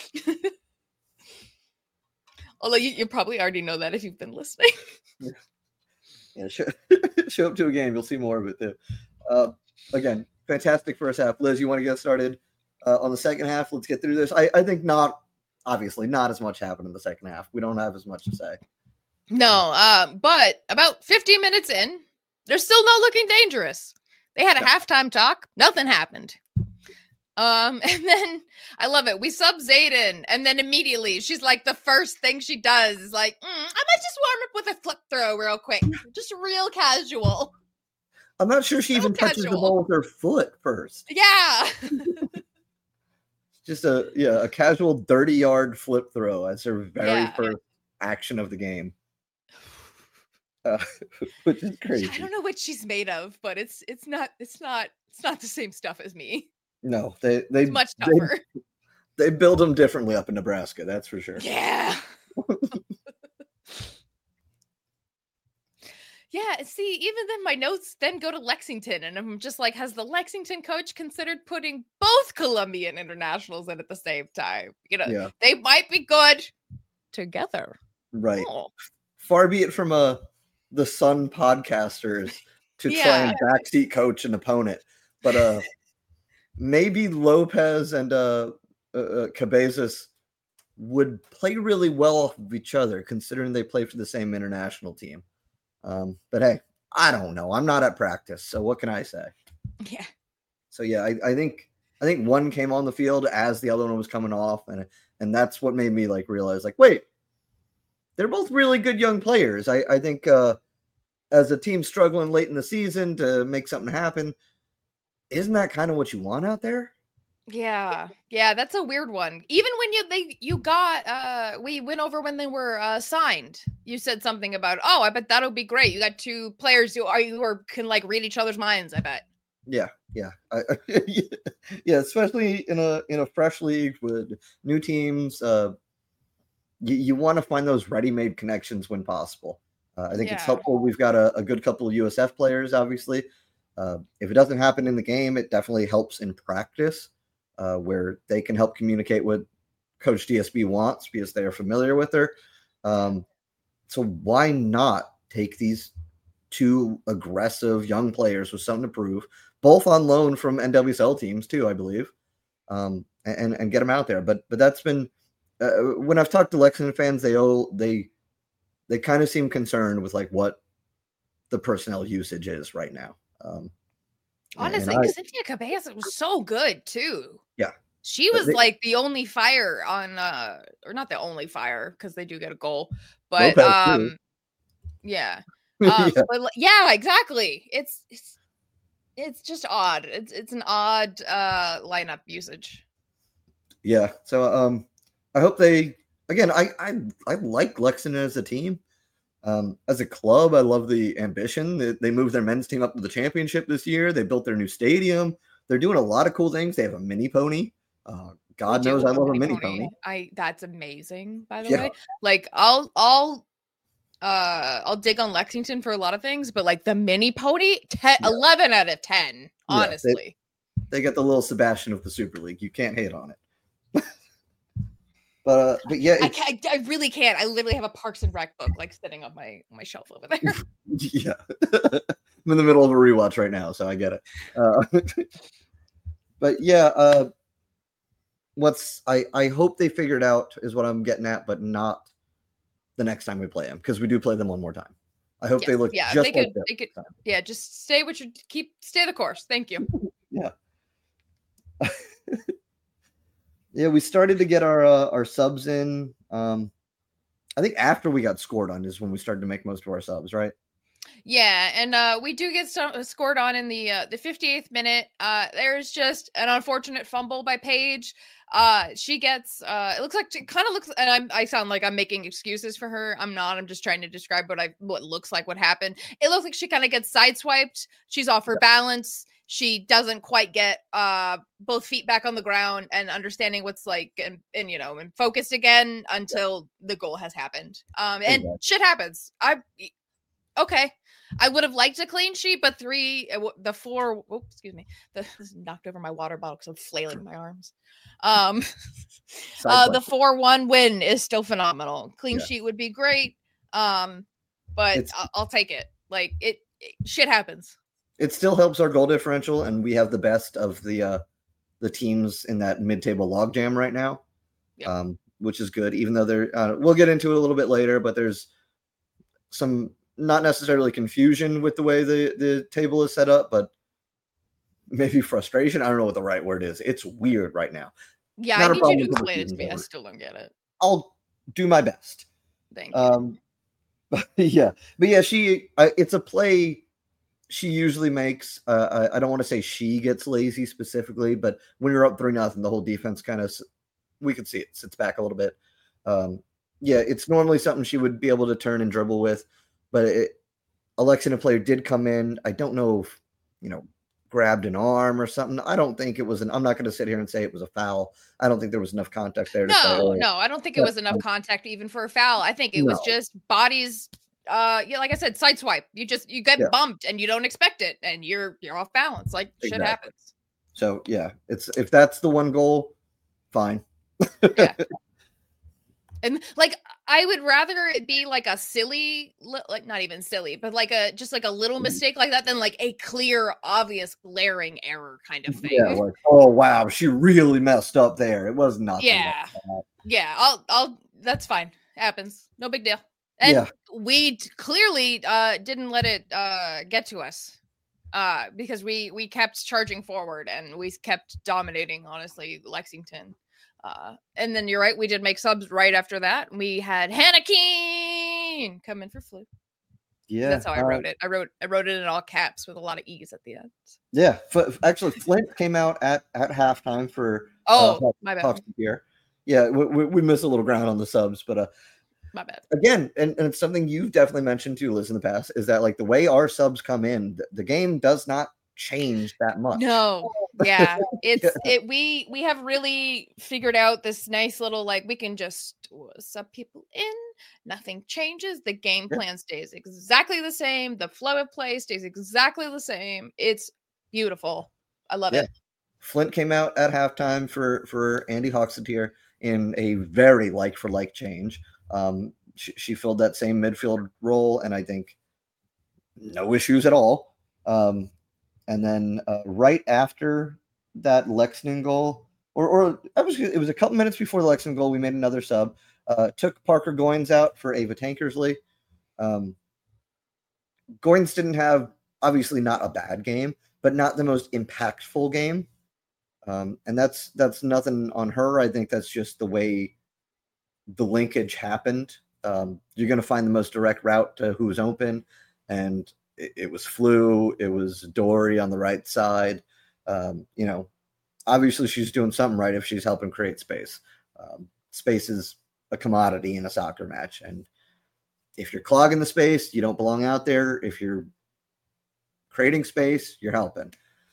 Speaker 2: Although you, you probably already know that if you've been listening.
Speaker 3: Yeah, show, show up to a game. You'll see more of it too. Uh, again, fantastic first half. Liz, you want to get started uh, on the second half? Let's get through this. I, I think not, obviously, not as much happened in the second half. We don't have as much to say.
Speaker 2: No, um, but about fifteen minutes in, they're still not looking dangerous. They had a
Speaker 3: No.
Speaker 2: halftime talk. Nothing happened. Um, and then I love it. We sub Zayden, and then immediately she's like, the first thing she does is like, mm, I might just warm up with a flip throw real quick, just real casual.
Speaker 3: I'm not sure she
Speaker 2: So
Speaker 3: even touches the
Speaker 2: casual.
Speaker 3: ball with her foot first.
Speaker 2: Yeah.
Speaker 3: Just a yeah, a casual thirty yard flip throw as her very
Speaker 2: Yeah.
Speaker 3: first action of the game. Uh, which is crazy.
Speaker 2: I don't know what she's made of, but it's it's not it's not it's not the same stuff as me.
Speaker 3: No, they they
Speaker 2: It's much
Speaker 3: they,
Speaker 2: tougher.
Speaker 3: they build them differently up in Nebraska. That's for sure.
Speaker 2: Yeah. Yeah, see, even then my notes then go to Lexington, and I'm just like, has the Lexington coach considered putting both Colombian internationals in at the same time? You know,
Speaker 3: Yeah.
Speaker 2: they might be good together.
Speaker 3: Right.
Speaker 2: Oh.
Speaker 3: Far be it from uh, the Sun podcasters to try
Speaker 2: Yeah.
Speaker 3: and backseat coach an opponent. But uh, maybe Lopez and uh, uh, uh, Cabezas would play really well off of each other, considering they play for the same international team. Um, but hey, I don't know. I'm not at practice, so what can I say?
Speaker 2: Yeah.
Speaker 3: So yeah, I, I think I think one came on the field as the other one was coming off, and and that's what made me like realize, like, wait, they're both really good young players. I, I think uh, as a team struggling late in the season to make something happen, isn't that kind of what you want out there?
Speaker 2: Yeah. Yeah, that's a weird one. Even when you they you got uh we went over when they were uh signed. You said something about, "Oh, I bet that'll be great. You got two players who are you or can like read each other's minds, I bet."
Speaker 3: Yeah, yeah. I, I, yeah, especially in a in a fresh league with new teams, uh you, you want to find those ready-made connections when possible. Uh, I think it's
Speaker 2: Yeah.
Speaker 3: helpful. We've got a, a good couple of U S F players, obviously. Uh, if it doesn't happen in the game, it definitely helps in practice, uh, where they can help communicate what Coach D S B wants because they are familiar with her. Um, so why not take these two aggressive young players with something to prove, both on loan from N W S L teams too, I believe, um, and and get them out there. But but that's been uh, when I've talked to Lexington fans, they all they they kind of seem concerned with like what the personnel usage is right now. Um,
Speaker 2: Honestly,
Speaker 3: I,
Speaker 2: Cynthia Cabezas was so good too.
Speaker 3: Yeah.
Speaker 2: She was
Speaker 3: they,
Speaker 2: like the only fire on uh or not the only fire because they do get a goal. But
Speaker 3: Lopez
Speaker 2: um
Speaker 3: too.
Speaker 2: yeah. Um
Speaker 3: yeah.
Speaker 2: But yeah, exactly. It's it's it's just odd. It's it's an odd uh lineup usage.
Speaker 3: Yeah. So um I hope they again I I I like Lexington as a team. Um, as a club, I love the ambition. They, they moved their men's team up to the championship this year. They built their new stadium. They're doing a lot of cool things. They have a mini pony. Uh, God knows I love a mini pony. pony.
Speaker 2: I that's amazing, by the
Speaker 3: Yeah.
Speaker 2: way. Like I'll I'll uh I'll dig on Lexington for a lot of things, but like the mini pony, ten, yeah. eleven out of ten, honestly.
Speaker 3: Yeah, they, they get the little Sebastian of the Super League. You can't hate on it. But uh, but yeah,
Speaker 2: I, can't, I really can't. I literally have a Parks and Rec book like sitting on my my shelf over there.
Speaker 3: Yeah, I'm in the middle of a rewatch right now, so I get it. Uh, but yeah, uh, what's I I hope they figured out is what I'm getting at, but not the next time we play them because we do play them one more time. I hope
Speaker 2: yes,
Speaker 3: they look
Speaker 2: yeah,
Speaker 3: just
Speaker 2: they
Speaker 3: like
Speaker 2: could, they could, yeah, just stay with your keep stay the course. Thank you.
Speaker 3: Yeah. Yeah, we started to get our uh, our subs in. Um, I think after we got scored on is when we started to make most of our subs, right?
Speaker 2: Yeah, and uh, we do get some, scored on in the uh, the fifty-eighth minute. Uh, there's just an unfortunate fumble by Paige. Uh, she gets. Uh, it looks like it kind of looks, and I'm, I sound like I'm making excuses for her. I'm not. I'm just trying to describe what I what looks like what happened. It looks like she kind of gets sideswiped. She's off her yeah. balance. She doesn't quite get uh both feet back on the ground and understanding what's like and, and you know and focused again until yeah. the goal has happened. Um and exactly. shit happens. I okay. I would have liked a clean sheet, but three the four oh, excuse me. The this knocked over my water bottle because I'm flailing my arms. Um uh the four one win is still phenomenal. Clean yeah. sheet would be great. Um but I'll, I'll take it. Like it, it shit happens.
Speaker 3: It still helps our goal differential, and we have the best of the uh, the teams in that mid-table logjam right now, yep. um, which is good. Even though there, uh, we'll get into it a little bit later, but there's some not necessarily confusion with the way the, the table is set up, but maybe frustration. I don't know what the right word is. It's weird right now.
Speaker 2: Yeah, not I need you to explain it to me. Over. I still don't get it.
Speaker 3: I'll do my best.
Speaker 2: Thank you.
Speaker 3: Um, but yeah, but yeah, she. Uh, it's a play. She usually makes, uh, I don't want to say she gets lazy specifically, but when you're up three nothing, the whole defense kind of, we could see it sits back a little bit. Um, yeah, it's normally something she would be able to turn and dribble with, but it, a Lexington player did come in. I don't know if, you know, grabbed an arm or something. I don't think it was an, I'm not going to sit here and say it was a foul. I don't think there was enough contact there. To
Speaker 2: no,
Speaker 3: say, oh,
Speaker 2: no, I don't think it was enough contact even for a foul. I think it no. was just bodies uh yeah, like I said, sideswipe. You just you get
Speaker 3: Yeah.
Speaker 2: bumped and you don't expect it, and you're you're off balance. Like shit
Speaker 3: Exactly.
Speaker 2: happens.
Speaker 3: So yeah, it's if that's the one goal, fine.
Speaker 2: Yeah. And like I would rather it be like a silly, like not even silly, but like a just like a little mistake like that than like a clear, obvious, glaring error kind of thing.
Speaker 3: Yeah, like oh wow, she really messed up there. It was nothing.
Speaker 2: Yeah,
Speaker 3: like that.
Speaker 2: yeah. I'll, I'll. That's fine. Happens. No big deal. And
Speaker 3: Yeah.
Speaker 2: we t- clearly uh didn't let it uh get to us, uh because we we kept charging forward and we kept dominating. Honestly, Lexington. Uh, and then you're right, we did make subs right after that. We had Hannah Keen come in for Flu.
Speaker 3: Yeah,
Speaker 2: that's how I
Speaker 3: uh,
Speaker 2: wrote it. I wrote I wrote it in all caps with a lot of E's at the end.
Speaker 3: Yeah, F- actually, Flint came out at at halftime for.
Speaker 2: Oh,
Speaker 3: uh,
Speaker 2: my bad.
Speaker 3: Hawks here. Yeah, we, we, we missed a little ground on the subs, but uh,
Speaker 2: my bad.
Speaker 3: Again, and, and it's something you've definitely mentioned too, Liz, in the past, is that like the way our subs come in, the, the game does not change that much.
Speaker 2: No, yeah, it's it. We we have really figured out this nice little like we can just sub people in. Nothing changes. The game
Speaker 3: Yeah.
Speaker 2: plan stays exactly the same. The flow of play stays exactly the same. It's beautiful. I love
Speaker 3: Yeah.
Speaker 2: it.
Speaker 3: Flint came out at halftime for for Andy Hoxatier in a very like for like change. Um, she, she filled that same midfield role, and I think no issues at all. Um, and then uh, right after that Lexington goal, or or I was it was a couple minutes before the Lexington goal, we made another sub. Uh, took Parker Goins out for Ava Tankersley. Um, Goins didn't have obviously not a bad game, but not the most impactful game. Um, and that's that's nothing on her. I think that's just the way the linkage happened. Um, you're going to find the most direct route to who's open, and it, it was Flu. It was Dory on the right side. Um, you know, obviously she's doing something right if she's helping create space. Um, space is a commodity in a soccer match, and if you're clogging the space, you don't belong out there. If you're creating space, you're helping.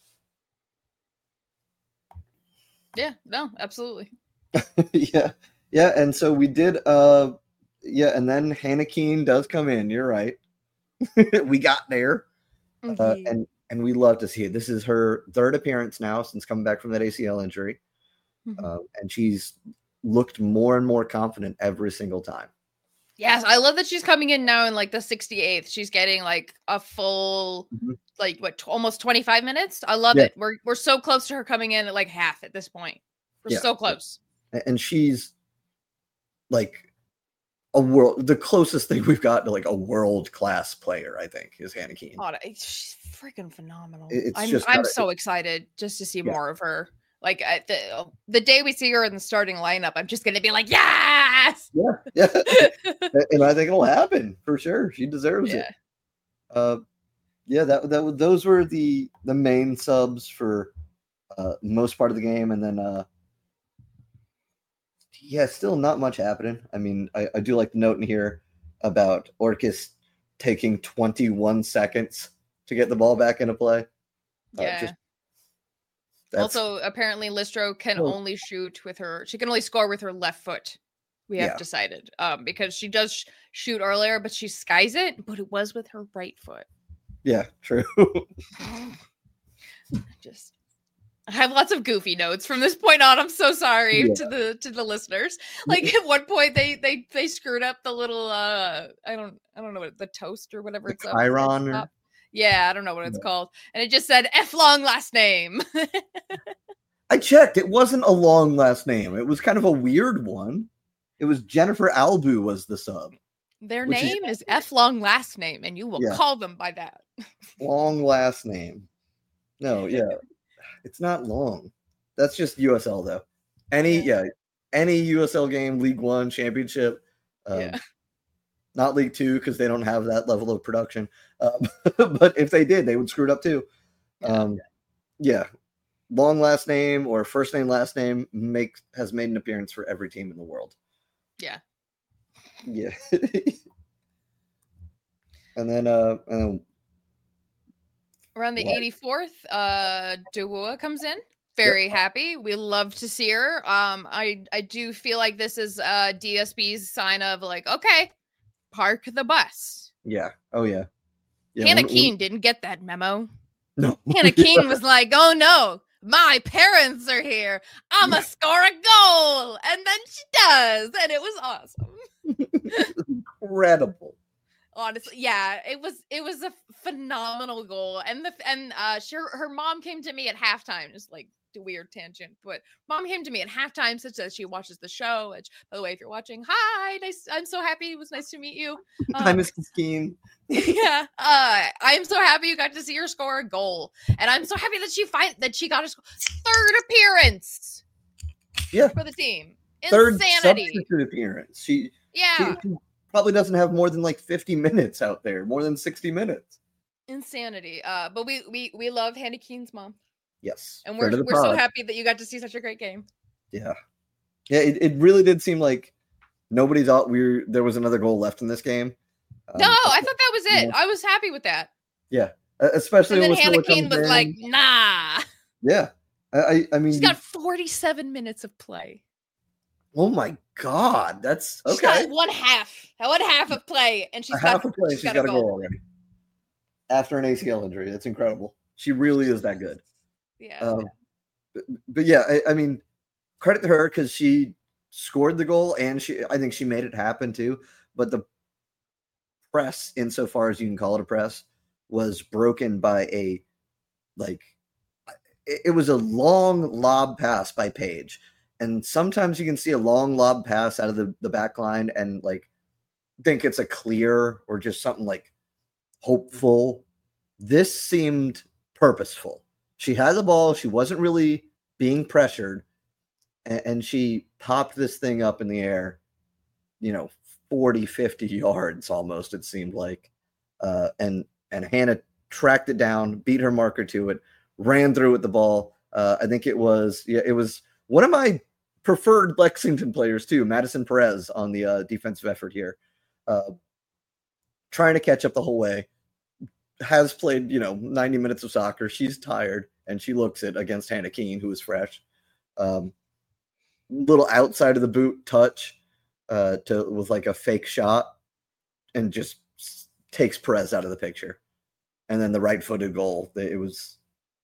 Speaker 2: Yeah, no, absolutely.
Speaker 3: yeah. Yeah. And so we did, uh, yeah. And then Hannah Keen does come in. You're right. we got there.
Speaker 2: Mm-hmm.
Speaker 3: Uh, and, and we love to see it. This is her third appearance now since coming back from that A C L injury.
Speaker 2: Mm-hmm.
Speaker 3: Uh, and she's looked more and more confident every single time.
Speaker 2: Yes, I love that she's coming in now in like the sixty-eighth. She's getting like a full,
Speaker 3: mm-hmm.
Speaker 2: like what, t- almost twenty-five minutes. I love
Speaker 3: yeah.
Speaker 2: it. We're we're so close to her coming in at like half at this point. We're
Speaker 3: yeah.
Speaker 2: so close.
Speaker 3: And she's like a world, the closest thing we've got to like a world class player, I think, is Hannah Keen.
Speaker 2: Oh, she's freaking phenomenal.
Speaker 3: It's
Speaker 2: I'm
Speaker 3: just
Speaker 2: I'm
Speaker 3: gotta,
Speaker 2: so excited just to see
Speaker 3: yeah.
Speaker 2: more of her. Like at the the day we see her in the starting lineup, I'm just gonna be like, yes,
Speaker 3: yeah, yeah, and I think it'll happen for sure. She deserves
Speaker 2: yeah.
Speaker 3: it. Uh, yeah, that that those were the the main subs for uh, most part of the game, and then uh, yeah, still not much happening. I mean, I, I do like the note in here about Orcus taking twenty-one seconds to get the ball back into play.
Speaker 2: Yeah.
Speaker 3: Uh, just,
Speaker 2: also, apparently, Listro can
Speaker 3: oh.
Speaker 2: only shoot with her. She can only score with her left foot. We have
Speaker 3: yeah.
Speaker 2: decided, um, because she does sh- shoot earlier, but she skies it. But it was with her right foot.
Speaker 3: Yeah, true.
Speaker 2: Just, I have lots of goofy notes from this point on. I'm so sorry
Speaker 3: yeah.
Speaker 2: to the to the listeners. Like at one point, they they they screwed up the little uh, I don't I don't know what the toast or whatever
Speaker 3: the
Speaker 2: it's
Speaker 3: Chiron
Speaker 2: up.
Speaker 3: or...
Speaker 2: Yeah, I don't know what it's
Speaker 3: yeah.
Speaker 2: called. And it just said F long last name.
Speaker 3: I checked. It wasn't a long last name. It was kind of a weird one. It was Jennifer Albu was the sub.
Speaker 2: Their name is, is F long last name, and you will
Speaker 3: yeah.
Speaker 2: call them by that.
Speaker 3: Long last name. No, yeah. It's not long. That's just U S L though. Any, yeah, any U S L game, League One, Championship. Um,
Speaker 2: yeah.
Speaker 3: Not League Two because they don't have that level of production. Um, but if they did, they would screw it up too.
Speaker 2: Yeah.
Speaker 3: Um, yeah. Long last name or first name, last name makes has made an appearance for every team in the world.
Speaker 2: Yeah.
Speaker 3: Yeah. and then, uh, and then
Speaker 2: around the
Speaker 3: what?
Speaker 2: eighty-fourth, uh, Dewua comes in. Very yep. happy. We love to see her. Um, I I do feel like this is uh D S B's sign of like, okay, park the bus.
Speaker 3: Yeah. Oh yeah. Yeah.
Speaker 2: Hannah
Speaker 3: when- when-
Speaker 2: Keene didn't get that memo.
Speaker 3: no.
Speaker 2: Hannah Keene was like, oh no, my parents are here. I'm
Speaker 3: Yeah.
Speaker 2: going to score a goal. And then she does. And it was awesome.
Speaker 3: Incredible.
Speaker 2: Honestly, yeah, it was it was a phenomenal goal. And the and uh she, her mom came to me at halftime, just like a weird tangent, but mom came to me at halftime, such that she watches the show. Which, by the way, if you're watching, hi, nice. I'm so happy. It was nice to meet you.
Speaker 3: Hi,
Speaker 2: Um,
Speaker 3: Missus Keene.
Speaker 2: yeah, uh, I'm so happy you got to see her score a goal, and I'm so happy that she find that she got a sc- third appearance.
Speaker 3: Yeah.
Speaker 2: for the team.
Speaker 3: Third
Speaker 2: Insanity.
Speaker 3: substitute appearance. She,
Speaker 2: Yeah,
Speaker 3: she probably doesn't have more than like fifty minutes out there, more than sixty minutes.
Speaker 2: insanity. Uh, but we we we love Hannah Keene's mom,
Speaker 3: Yes.
Speaker 2: and
Speaker 3: friend
Speaker 2: we're
Speaker 3: of the
Speaker 2: we're so
Speaker 3: pod.
Speaker 2: happy that you got to see such a great game.
Speaker 3: Yeah. Yeah, it, it really did seem like nobody thought we were, there was another goal left in this game. Um,
Speaker 2: No, I thought that was it.
Speaker 3: yeah.
Speaker 2: I was happy with that.
Speaker 3: Yeah. uh, Especially
Speaker 2: And then
Speaker 3: when
Speaker 2: Hannah
Speaker 3: Whistler
Speaker 2: Keene
Speaker 3: comes
Speaker 2: was
Speaker 3: in.
Speaker 2: like, nah.
Speaker 3: Yeah. I, I, I mean,
Speaker 2: She's got forty-seven minutes of play.
Speaker 3: oh my God. That's
Speaker 2: She's
Speaker 3: okay.
Speaker 2: got one half, one half of play, and she's
Speaker 3: a
Speaker 2: got
Speaker 3: half a play,
Speaker 2: she's
Speaker 3: she's
Speaker 2: got a
Speaker 3: got a goal already. After an A C L injury. That's incredible. She really is that good.
Speaker 2: Yeah.
Speaker 3: Um, but, but yeah, I, I mean, credit to her because she scored the goal and she, I think she made it happen too. But the press, insofar as you can call it a press, was broken by a like it, it was a long lob pass by Paige. And sometimes you can see a long lob pass out of the, the back line and like think it's a clear or just something like hopeful. This seemed purposeful. She had the ball. She wasn't really being pressured. And, and she popped this thing up in the air, you know, forty, fifty yards almost, it seemed like. Uh, and, and Hannah tracked it down, beat her marker to it, ran through with the ball. Uh, I think it was, yeah, it was one of my preferred Lexington players too, Madison Perez on the uh, defensive effort here. Uh, trying to catch up the whole way. Has played, you know, ninety minutes of soccer. She's tired, and she looks it against Hannah Keene, who is fresh. Um, little outside of the boot touch uh, to with like a fake shot, and just takes Perez out of the picture. And then the right-footed goal. It was,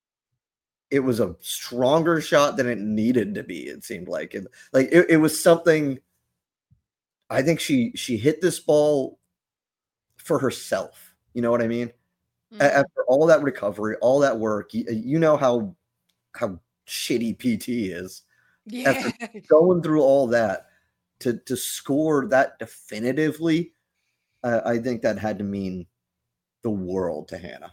Speaker 3: it was a stronger shot than it needed to be. It seemed like it, like it, it was something. I think she she hit this ball for herself. You know what I mean?
Speaker 2: Mhm.
Speaker 3: After all that recovery, all that work, you, you know how how shitty P T is.
Speaker 2: Yeah.
Speaker 3: Going through all that to to score that definitively, uh, I think that had to mean the world to Hannah.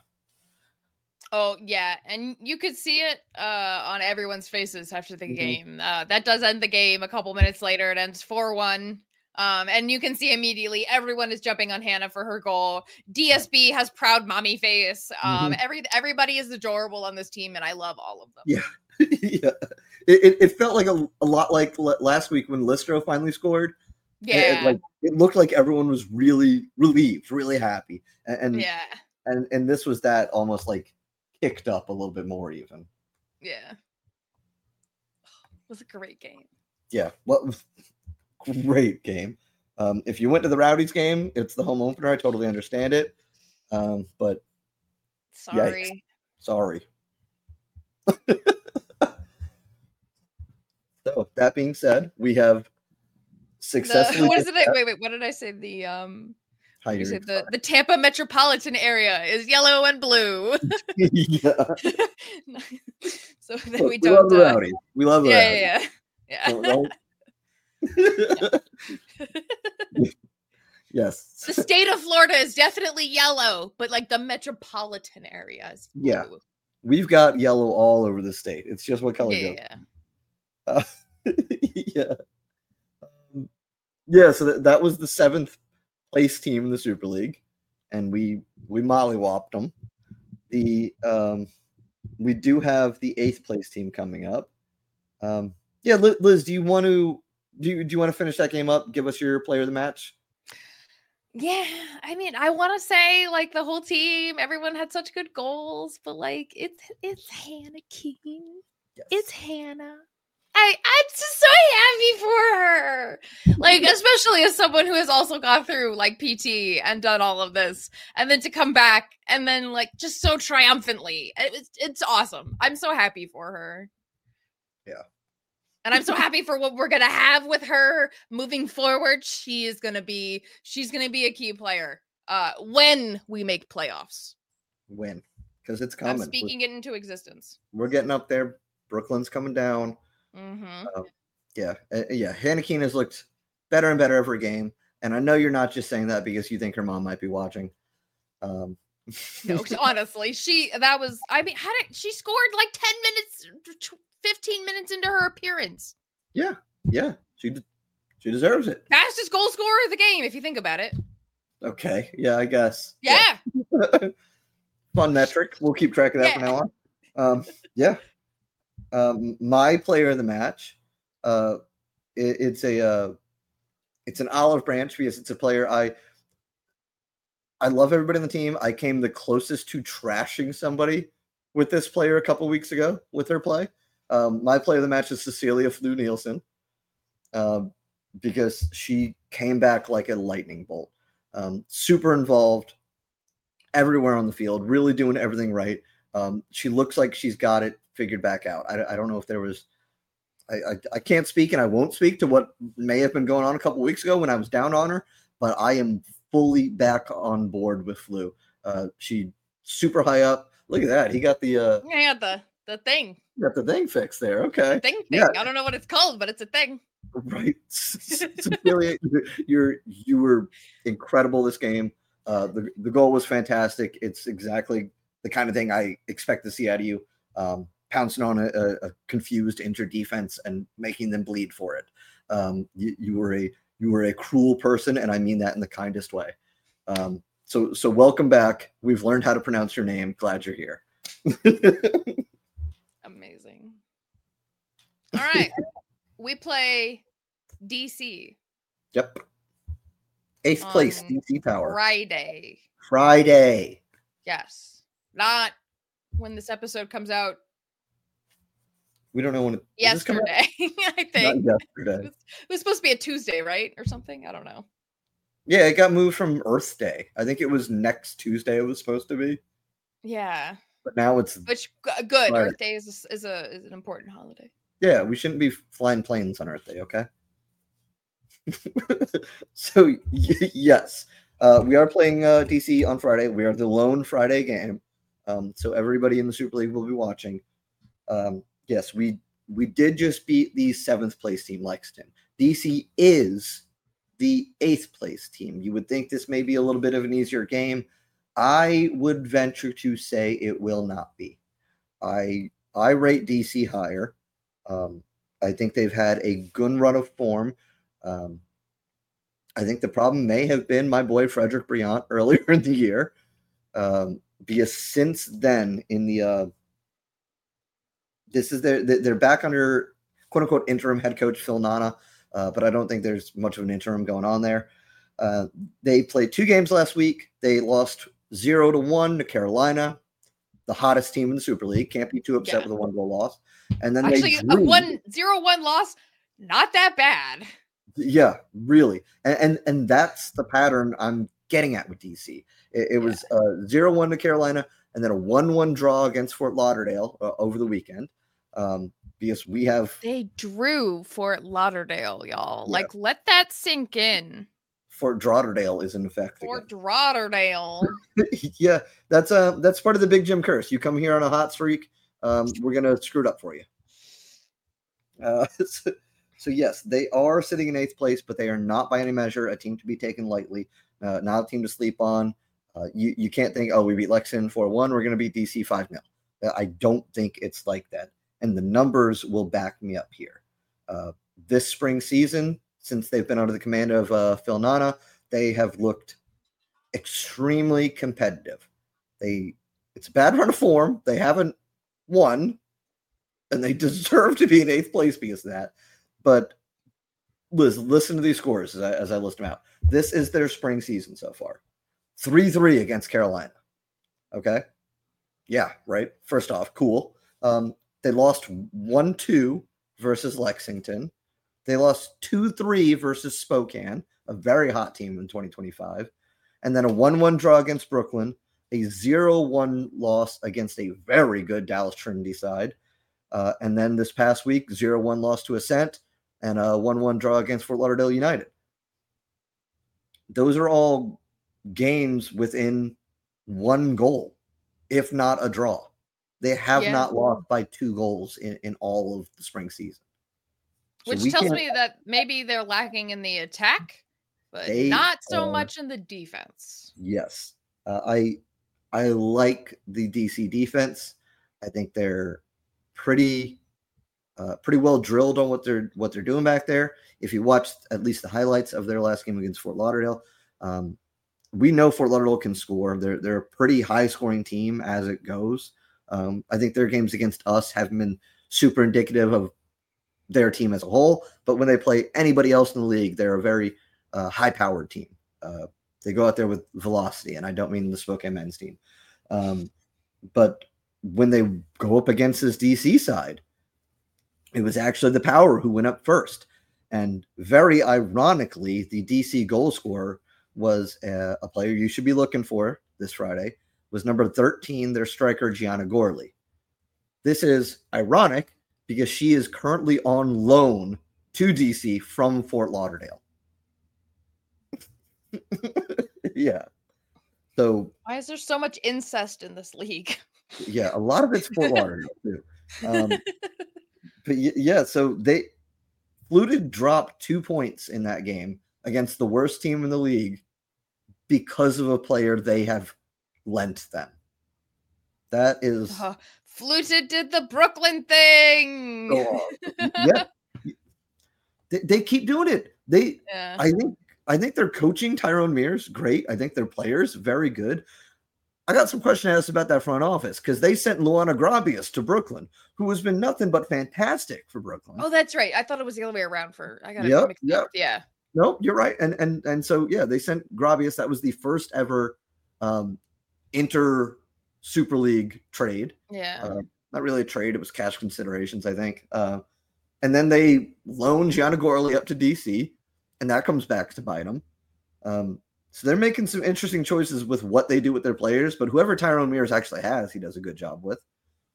Speaker 2: Oh yeah, and you could see it uh, on everyone's faces after the
Speaker 3: Mhm.
Speaker 2: game. Uh, that does end the game. A couple minutes later, it ends four one. Um, and you can see immediately everyone is jumping on Hannah for her goal. D S B has proud mommy face. Um,
Speaker 3: Mhm.
Speaker 2: every everybody is adorable on this team, and I love all of them.
Speaker 3: Yeah, yeah. It, it, it felt like a, a lot like l- last week when Listro finally scored. It- it,
Speaker 2: Yeah,
Speaker 3: like it looked like everyone was really relieved, really happy, and and,
Speaker 2: yeah,
Speaker 3: and and this was that almost like kicked up a little bit more even.
Speaker 2: yeah. It was a great game.
Speaker 3: Yeah, well, great game. Um, if you went to the Rowdies game, it's the home opener. I totally understand it, um, but
Speaker 2: Sorry.
Speaker 3: sorry. So that being said, we have
Speaker 2: The,
Speaker 3: successfully.
Speaker 2: what is it? Wait, wait. What did I say? The um.
Speaker 3: How
Speaker 2: You
Speaker 3: you
Speaker 2: said the, the Tampa metropolitan area is yellow and blue.
Speaker 3: yeah.
Speaker 2: So then we
Speaker 3: we love
Speaker 2: don't.
Speaker 3: the
Speaker 2: Uh,
Speaker 3: Rowdies. We love the
Speaker 2: yeah,
Speaker 3: Rowdies.
Speaker 2: yeah, yeah.
Speaker 3: Don't- don't- yes.
Speaker 2: The state of Florida is definitely yellow, but like the metropolitan area is blue.
Speaker 3: Yeah. We've got yellow all over the state. It's just what color goes.
Speaker 2: Yeah.
Speaker 3: Uh, yeah. Um, yeah, so that, that was the seventh place team in the Super League, and we we mollywopped them. The um, we do have the eighth place team coming up. Um, yeah, Liz, Liz, do you want to do you, do you want to finish that game up? Give us your player of the match.
Speaker 2: Yeah, I mean, I want to say like the whole team, everyone had such good goals, but like it's it's Hannah Keene.
Speaker 3: Yes.
Speaker 2: It's Hannah. I, I'm just so happy for her. Like, especially as someone who has also gone through like P T and done all of this, and then to come back and then like just so triumphantly. It's, it's awesome. I'm so happy for her.
Speaker 3: Yeah.
Speaker 2: And I'm so happy for what we're going to have with her moving forward. She is going to be, she's going to be a key player uh, when we make playoffs.
Speaker 3: When? Because it's coming.
Speaker 2: I'm speaking we're, it into existence.
Speaker 3: We're getting up there. Brooklyn's coming down.
Speaker 2: Mm-hmm.
Speaker 3: Uh, yeah, uh, yeah. Hannah Keene has looked better and better every game, and I know you're not just saying that because you think her mom might be watching. Um,
Speaker 2: no, honestly, she that was. I mean, how did she scored like ten minutes, fifteen minutes into her appearance?
Speaker 3: Yeah, yeah. She she deserves it.
Speaker 2: Fastest goal scorer of the game, if you think about it.
Speaker 3: Okay, yeah, I guess.
Speaker 2: Yeah.
Speaker 3: yeah. Fun metric. We'll keep track of that
Speaker 2: yeah.
Speaker 3: from now on. Um, yeah. Um, my player of the match, uh, it, it's a uh, it's an olive branch because it's a player I I love everybody on the team. I came the closest to trashing somebody with this player a couple weeks ago with her play. Um, my player of the match is Cecilia Flu Nielsen, um, because she came back like a lightning bolt. Um, super involved everywhere on the field, really doing everything right. Um, she looks like she's got it figured back out. I, I don't know if there was, I, I I can't speak and I won't speak to what may have been going on a couple weeks ago when I was down on her, but I am fully back on board with Flu. Uh, she super high up. Look at that. He got the, uh,
Speaker 2: yeah, the, the thing.
Speaker 3: Got the thing fixed there. Okay.
Speaker 2: The thing thing.
Speaker 3: Yeah.
Speaker 2: I don't know what it's called, but it's a thing.
Speaker 3: Right. Cecilia, you're, you were incredible this game. Uh, the, the goal was fantastic. It's exactly the kind of thing I expect to see out of you. Um, pouncing on a, a confused injured defense and making them bleed for it. Um, you, you were a you were a cruel person, and I mean that in the kindest way. Um, so so welcome back. We've learned how to pronounce your name. Glad you're here.
Speaker 2: Amazing. All right, we play D C.
Speaker 3: Yep. Eighth place, D C Power.
Speaker 2: Friday.
Speaker 3: Friday.
Speaker 2: Yes. Not when this episode comes out.
Speaker 3: We don't know when it
Speaker 2: yesterday, I think.
Speaker 3: Not yesterday.
Speaker 2: It was, it was supposed to be a Tuesday, right? Or something. I don't know.
Speaker 3: Yeah, it got moved from Earth Day. I think it was next Tuesday it was supposed to be.
Speaker 2: Yeah.
Speaker 3: But now it's
Speaker 2: Which good.
Speaker 3: Friday.
Speaker 2: Earth Day is a, is a is an important holiday.
Speaker 3: Yeah, we shouldn't be flying planes on Earth Day, okay? so y- yes, uh, we are playing uh, D C on Friday. We are the lone Friday game. Um, so everybody in the Super League will be watching. Um, yes, we we did just beat the seventh place team, Lexington. D C is the eighth place team. You would think this may be a little bit of an easier game. I would venture to say it will not be. I I rate D C higher. Um, I think they've had a good run of form. Um, I think the problem may have been my boy Frederick Briant earlier in the year. Um, because since then, in the uh, this is their they're back under quote unquote interim head coach Phil Nana, uh, but I don't think there's much of an interim going on there. Uh, they played two games last week. They lost zero to one to Carolina, the hottest team in the Super League. Can't be too upset
Speaker 2: Yeah.
Speaker 3: with a one goal loss. And then
Speaker 2: Actually,
Speaker 3: they drew.
Speaker 2: a one zero one loss, not that bad.
Speaker 3: Yeah, really. And, and and that's the pattern I'm getting at with D C. It, it was uh, zero one to Carolina and then a one one draw against Fort Lauderdale uh, over the weekend. Um, because we have
Speaker 2: They drew Fort Lauderdale, y'all.
Speaker 3: Yeah.
Speaker 2: Like, let that sink in.
Speaker 3: Fort Lauderdale is in effect.
Speaker 2: Fort Lauderdale.
Speaker 3: yeah, that's uh that's part of the Big Jim curse. You come here on a hot streak, um, we're gonna screw it up for you. Uh, so, so yes, they are sitting in eighth place, but they are not by any measure a team to be taken lightly. Uh, not a team to sleep on. Uh, you you can't think, oh, we beat Lexington four one, we're gonna beat D C five nil. I don't think it's like that, and the numbers will back me up here. Uh, this spring season, since they've been under the command of uh, Phil Nana, they have looked extremely competitive. They it's a bad run of form. They haven't won, and they deserve to be in eighth place because of that. But Liz, listen to these scores as I, as I list them out. This is their spring season so far. three three against Carolina. Okay? Yeah, right. First off, cool. Um, they lost one two versus Lexington. They lost two three versus Spokane, a very hot team in twenty twenty-five. And then a one one draw against Brooklyn, a zero one loss against a very good Dallas Trinity side. Uh, and then this past week, zero one loss to Ascent and a one one draw against Fort Lauderdale United. Those are all games within one goal, if not a draw. They have
Speaker 2: Yeah.
Speaker 3: not lost by two goals in, in all of the spring season. So
Speaker 2: Which
Speaker 3: we
Speaker 2: tells
Speaker 3: can't-
Speaker 2: me that maybe they're lacking in the attack, but
Speaker 3: They
Speaker 2: not so
Speaker 3: are-
Speaker 2: much in the defense.
Speaker 3: Yes. Uh, I I like the D C defense. I think they're pretty uh, pretty well drilled on what they're what they're doing back there. If you watched at least the highlights of their last game against Fort Lauderdale, um, we know Fort Lauderdale can score. They're they're a pretty high scoring team as it goes. Um, I think their games against us haven't been super indicative of their team as a whole, but when they play anybody else in the league, they're a very uh, high powered team. Uh, they go out there with velocity, and I don't mean the Spokane men's team. Um, but when they go up against this D C side, it was actually the Power who went up first. And very ironically, the D C goal scorer was a, a player you should be looking for this Friday, was number thirteen, their striker, Gianna Gorley. This is ironic because she is currently on loan to D C from Fort Lauderdale. Yeah. So,
Speaker 2: Why is there so much incest in this league?
Speaker 3: yeah, a lot of it's Fort Lauderdale too. Um, but y- yeah, so they Fluted dropped two points in that game against the worst team in the league because of a player they have lent them. That is
Speaker 2: Uh, Fluted did the Brooklyn thing.
Speaker 3: oh, yeah. They, they keep doing it. They
Speaker 2: Yeah.
Speaker 3: I think I think they're coaching Tyrone Mears great. I think their players very good. I got some question asked about that front office because they sent Luana Grabius to Brooklyn, who has been nothing but fantastic for Brooklyn.
Speaker 2: Oh, that's right. I thought it was the other way around. For I got it
Speaker 3: Yep,
Speaker 2: mixed
Speaker 3: yep.
Speaker 2: up. Yeah.
Speaker 3: No, you're right. And and and so yeah, they sent Grabius. That was the first ever um, inter Super League trade.
Speaker 2: Yeah.
Speaker 3: Uh, not really a trade; it was cash considerations, I think. Uh, and then they loaned Gianna Gorley up to D C, and that comes back to bite them. Um, so they're making some interesting choices with what they do with their players. But whoever Tyrone Mears actually has, he does a good job with.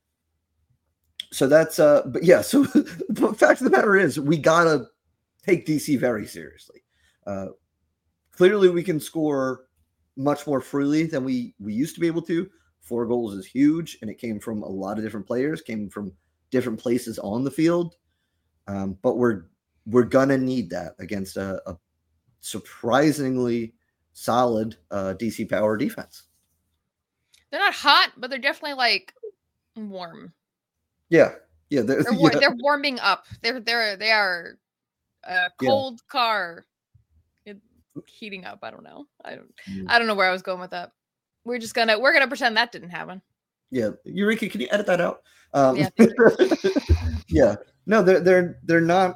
Speaker 3: So that's uh, but yeah. So the fact of the matter is, we gotta take D C very seriously. Uh, clearly, we can score much more freely than we we used to be able to. Four goals is huge, and it came from a lot of different players, came from different places on the field. Um, but we're we're gonna need that against a, a surprisingly solid uh, D C Power defense.
Speaker 2: They're not hot, but they're definitely like warm.
Speaker 3: Yeah, yeah, they're,
Speaker 2: They're, war-
Speaker 3: yeah.
Speaker 2: they're warming up. They're they're they are a
Speaker 3: Yeah.
Speaker 2: cold car it, heating up. I don't know. I don't.
Speaker 3: Mm.
Speaker 2: I don't know where I was going with that. We're just gonna we're gonna pretend that didn't happen.
Speaker 3: Yeah, Eureka, can you edit that out? Um,
Speaker 2: Yeah,
Speaker 3: yeah, no, they're they're they're not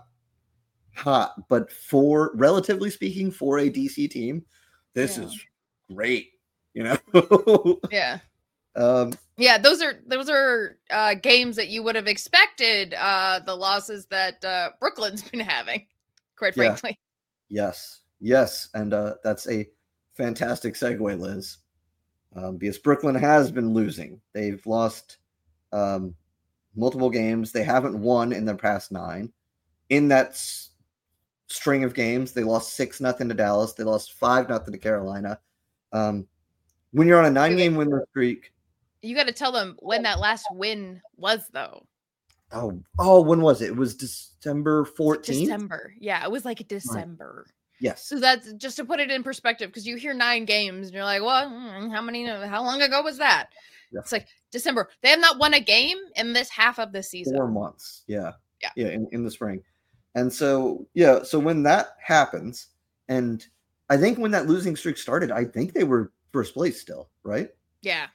Speaker 3: hot, but for relatively speaking, for a D C team, this
Speaker 2: Yeah.
Speaker 3: is great. You know,
Speaker 2: Yeah.
Speaker 3: um,
Speaker 2: Yeah, those are those are uh, games that you would have expected. Uh, the losses that uh, Brooklyn's been having, quite
Speaker 3: Yeah.
Speaker 2: frankly.
Speaker 3: yes, yes, and uh, that's a fantastic segue, Liz. Um, because Brooklyn has been losing. They've lost um, multiple games. They haven't won in their past nine. In that s- string of games, they lost six nothing to Dallas. They lost five nothing to Carolina. Um, when you're on a nine-game win streak,
Speaker 2: You got to tell them when that last win was, though.
Speaker 3: oh, oh, when was it? It was December fourteenth.
Speaker 2: December. Yeah, it was like December.
Speaker 3: Yes.
Speaker 2: So that's just to put it in perspective, because you hear nine games and you're like, well, mm, how many, how long ago was that?
Speaker 3: Yeah.
Speaker 2: It's like December. They have not won a game in this half of the season.
Speaker 3: Four months. Yeah.
Speaker 2: Yeah.
Speaker 3: Yeah. In, in the spring. And so, yeah. So when that happens, and I think when that losing streak started, I think they were first place still, right?
Speaker 2: Yeah.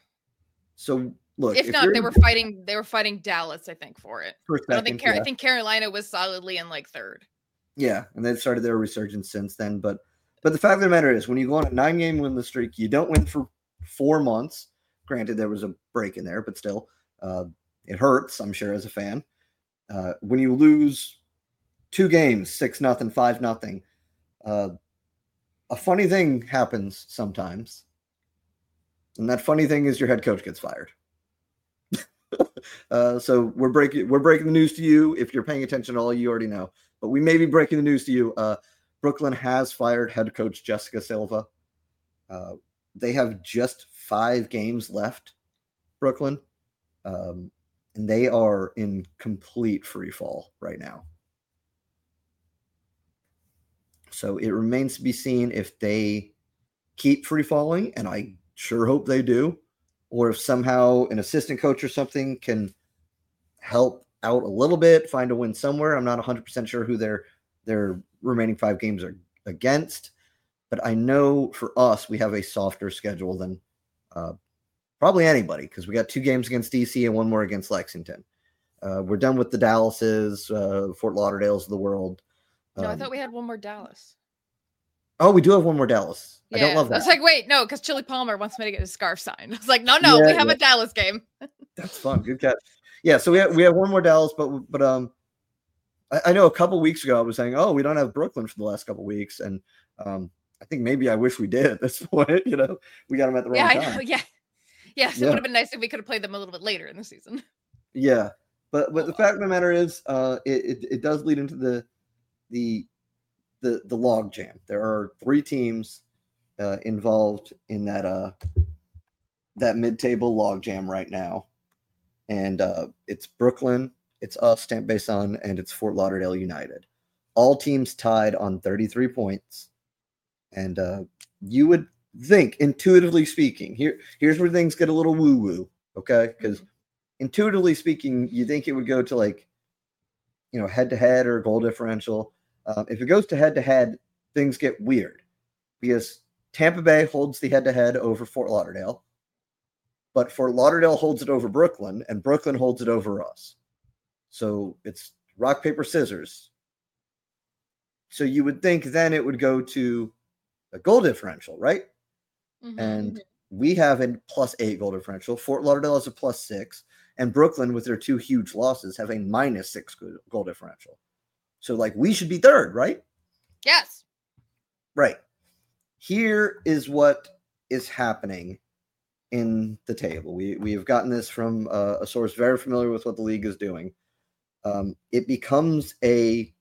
Speaker 3: So look,
Speaker 2: If, not,
Speaker 3: you're
Speaker 2: they
Speaker 3: in
Speaker 2: were fighting, they were fighting Dallas, I think, for it.
Speaker 3: first,
Speaker 2: I don't think,
Speaker 3: second,
Speaker 2: Car-
Speaker 3: yeah.
Speaker 2: I think Carolina was solidly in like third.
Speaker 3: Yeah, and they've started their resurgence since then. But but the fact of the matter is, when you go on a nine-game winless streak, you don't win for four months. Granted, there was a break in there, but still, uh, it hurts, I'm sure, as a fan. Uh, when you lose two games, six nothing, five nothing, uh, a funny thing happens sometimes, and that funny thing is your head coach gets fired. uh, so we're breaking we're breaking the news to you. If you're paying attention at all, you already know. But we may be breaking the news to you. Uh, Brooklyn has fired head coach Jessica Silva. Uh, they have just five games left, Brooklyn, um, and they are in complete free fall right now. So it remains to be seen if they keep free falling, and I sure hope they do, or if somehow an assistant coach or something can help out a little bit, find a win somewhere. I'm not one hundred percent sure who their their remaining five games are against, but I know for us, we have a softer schedule than uh, probably anybody, because we got two games against D C and one more against Lexington. Uh, we're done with the Dallases, uh, Fort Lauderdales of the world.
Speaker 2: No,
Speaker 3: um,
Speaker 2: I thought we had one more Dallas.
Speaker 3: Oh, we do have one more Dallas.
Speaker 2: Yeah.
Speaker 3: I don't love that.
Speaker 2: I was like, wait, no, because Chili Palmer wants me to get his scarf signed. I was like, no, no,
Speaker 3: Yeah,
Speaker 2: we have
Speaker 3: yeah.
Speaker 2: a Dallas game.
Speaker 3: That's fun. Good catch. Yeah, so we have we have one more Dallas, but but um, I, I know a couple weeks ago I was saying, oh, we don't have Brooklyn for the last couple weeks, and um, I think maybe I wish we did at this point. You know, we got them at the wrong
Speaker 2: Yeah, I
Speaker 3: time.
Speaker 2: know. Yeah, yes, it
Speaker 3: Yeah.
Speaker 2: would have been nice if we could have played them a little bit later in the season.
Speaker 3: Yeah, but but the fact of the matter is, uh, it, it it does lead into the the the the log jam. There are three teams uh, involved in that uh that mid table log jam right now, and uh, it's Brooklyn, it's us, Tampa Bay Sun, and it's Fort Lauderdale United. All teams tied on thirty-three points, and uh, you would think, intuitively speaking, here here's where things get a little woo woo, okay? Because intuitively speaking, you think it would go to like, you know, head to head or goal differential. Um, if it goes to head to head, things get weird because Tampa Bay holds the head to head over Fort Lauderdale, but Fort Lauderdale holds it over Brooklyn, and Brooklyn holds it over us. So it's rock, paper, scissors. So you would think then it would go to a goal differential, right?
Speaker 2: Mm-hmm.
Speaker 3: And we have a plus eight goal differential. Fort Lauderdale has a plus six. And Brooklyn, with their two huge losses, have a minus six goal differential. So, like, we should be third, right?
Speaker 2: Yes.
Speaker 3: Right. Here is what is happening in the table. We we have gotten this from uh, a source very familiar with what the league is doing. Um, it becomes a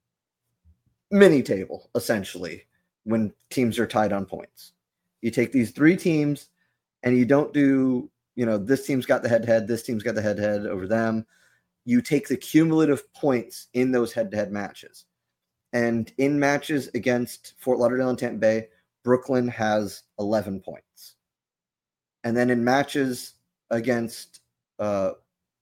Speaker 3: mini table, essentially, when teams are tied on points. You take these three teams and you don't do, you know, this team's got the head-to-head, this team's got the head-to-head over them. You take the cumulative points in those head-to-head matches. And in matches against Fort Lauderdale and Tampa Bay, Brooklyn has eleven points. And then in matches against, uh,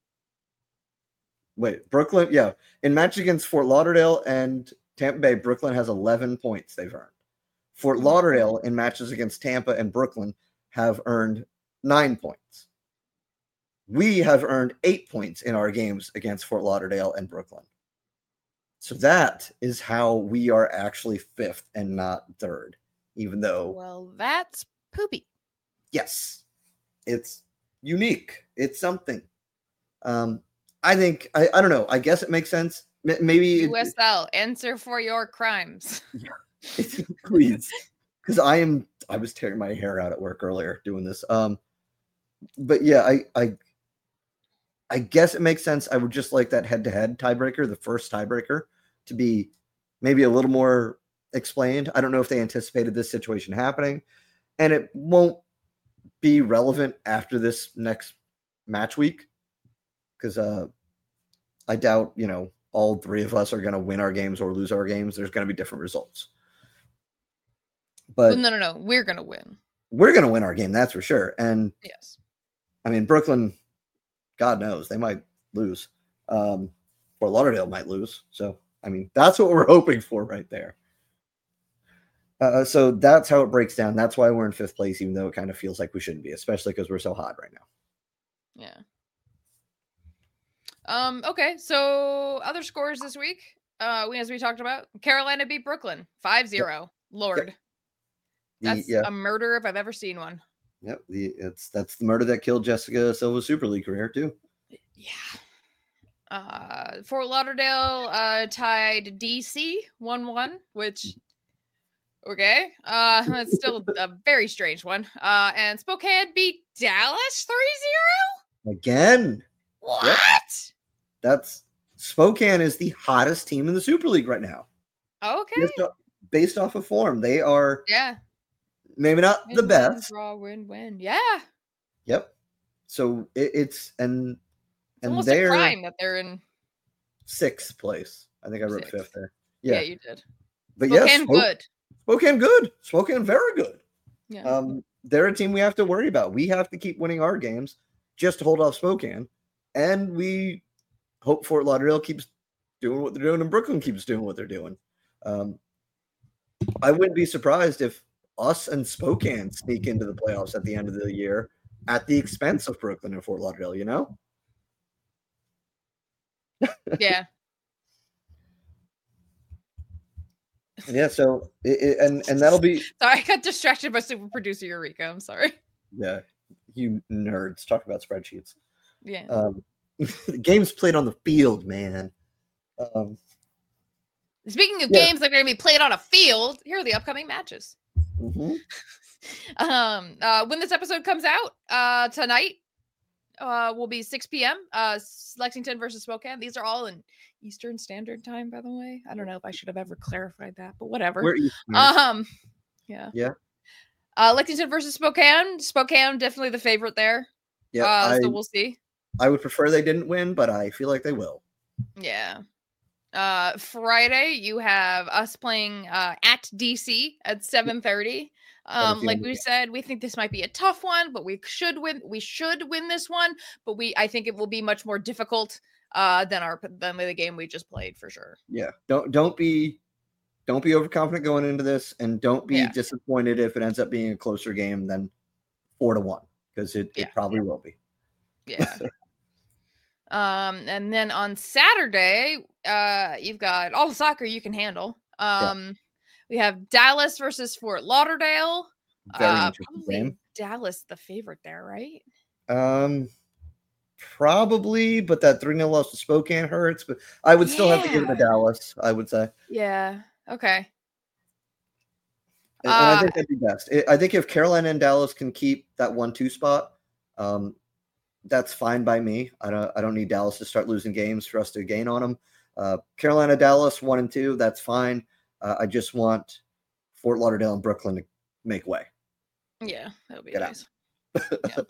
Speaker 3: wait, Brooklyn, yeah. In matches against Fort Lauderdale and Tampa Bay, Brooklyn has eleven points they've earned. Fort Lauderdale in matches against Tampa and Brooklyn have earned nine points. We have earned eight points in our games against Fort Lauderdale and Brooklyn. So that is how we are actually fifth and not third, even though.
Speaker 2: Well, that's poopy.
Speaker 3: Yes, it's unique. It's something. Um, I think, I, I don't know. I guess it makes sense. M- maybe.
Speaker 2: U S L, answer for your crimes.
Speaker 3: It, please. Because I am, I was tearing my hair out at work earlier doing this. Um, but yeah, I, I, I guess it makes sense. I would just like that head-to-head tiebreaker, the first tiebreaker, to be maybe a little more explained. I don't know if they anticipated this situation happening, and it won't be relevant after this next match week because uh, I doubt, you know, all three of us are going to win our games or lose our games. There's going to be different results. But
Speaker 2: Well, no, no, no. We're going to win.
Speaker 3: We're going to win our game, that's for sure. And
Speaker 2: yes,
Speaker 3: I mean, Brooklyn, God knows, they might lose. Um, Fort Lauderdale might lose. So, I mean, that's what we're hoping for right there. Uh, so that's how it breaks down. That's why we're in fifth place, even though it kind of feels like we shouldn't be, especially because we're so hot right now.
Speaker 2: Yeah. Um. Okay. So other scores this week. Uh, we as we talked about, Carolina beat Brooklyn five zero. Yep. Lord,
Speaker 3: yep.
Speaker 2: that's
Speaker 3: the, yeah.
Speaker 2: a murder if I've ever seen one.
Speaker 3: Yep. The it's that's the murder that killed Jessica Silva's Super League career too.
Speaker 2: Yeah. Uh, Fort Lauderdale uh, tied D C one one, which, okay, uh, it's still a very strange one. Uh, and Spokane beat Dallas three zero?
Speaker 3: Again.
Speaker 2: What?
Speaker 3: Yep. That's Spokane is the hottest team in the Super League right now.
Speaker 2: Okay.
Speaker 3: Based off, based off of form. They are
Speaker 2: Yeah.
Speaker 3: maybe not
Speaker 2: Win,
Speaker 3: the
Speaker 2: win,
Speaker 3: best.
Speaker 2: draw, win, win. Yeah.
Speaker 3: Yep. So it, it's and
Speaker 2: It's
Speaker 3: and
Speaker 2: almost
Speaker 3: they're
Speaker 2: a crime that they're in
Speaker 3: sixth place. I think I wrote
Speaker 2: Sixth.
Speaker 3: fifth there.
Speaker 2: Yeah,
Speaker 3: Yeah,
Speaker 2: you did.
Speaker 3: but
Speaker 2: Spokane
Speaker 3: yes, Spok-
Speaker 2: good.
Speaker 3: Spokane good. Spokane very good.
Speaker 2: Yeah.
Speaker 3: Um, they're a team we have to worry about. We have to keep winning our games just to hold off Spokane, and we hope Fort Lauderdale keeps doing what they're doing and Brooklyn keeps doing what they're doing. Um, I wouldn't be surprised if us and Spokane sneak into the playoffs at the end of the year at the expense of Brooklyn and Fort Lauderdale, you know?
Speaker 2: Yeah.
Speaker 3: Yeah, so it, it, and and that'll be
Speaker 2: Sorry, I got distracted by super producer Eureka. I'm sorry.
Speaker 3: yeah, you nerds talk about spreadsheets.
Speaker 2: Yeah.
Speaker 3: Um, the game's played on the field, man. Um,
Speaker 2: Speaking of
Speaker 3: yeah.
Speaker 2: games that are going to be played on a field, here are the upcoming matches.
Speaker 3: mhm.
Speaker 2: um, uh, when this episode comes out uh, tonight, uh, will be six p.m. Uh, Lexington versus Spokane. These are all in Eastern Standard Time, by the way. I don't know if I should have ever clarified that, but whatever.
Speaker 3: Where you,
Speaker 2: Um, yeah,
Speaker 3: yeah,
Speaker 2: Uh, Lexington versus Spokane. Spokane definitely the favorite there.
Speaker 3: yeah.
Speaker 2: uh,
Speaker 3: I,
Speaker 2: so we'll see.
Speaker 3: I would prefer they didn't win, but I feel like they will.
Speaker 2: Yeah. Uh, Friday you have us playing uh at D C at seven thirty. Um, like we said, we think this might be a tough one, but we should win. We should win this one, but we I think it will be much more difficult uh than our than the game we just played for sure.
Speaker 3: Yeah, don't don't be don't be overconfident going into this, and don't be
Speaker 2: Yeah.
Speaker 3: disappointed if it ends up being a closer game than four to one, because it,
Speaker 2: Yeah.
Speaker 3: it probably will be.
Speaker 2: Yeah. Um, and then on Saturday, uh, you've got all the soccer you can handle. Um, we have Dallas versus Fort Lauderdale.
Speaker 3: Very
Speaker 2: Uh,
Speaker 3: interesting
Speaker 2: probably
Speaker 3: game.
Speaker 2: Dallas the favorite there, right?
Speaker 3: Um, probably, but that three nil loss to Spokane hurts. But I would still have to give it to
Speaker 2: Yeah.
Speaker 3: Dallas. I would say,
Speaker 2: Yeah. Okay.
Speaker 3: and, and I
Speaker 2: Uh,
Speaker 3: think that'd be best. I I think if Carolina and Dallas can keep that one two spot, um, that's fine by me. I don't I don't need Dallas to start losing games for us to gain on them. Uh, Carolina, Dallas, one and two, that's fine. Uh, I just want Fort Lauderdale and Brooklyn to make way.
Speaker 2: Yeah, that would be
Speaker 3: Get out.
Speaker 2: nice. Yeah.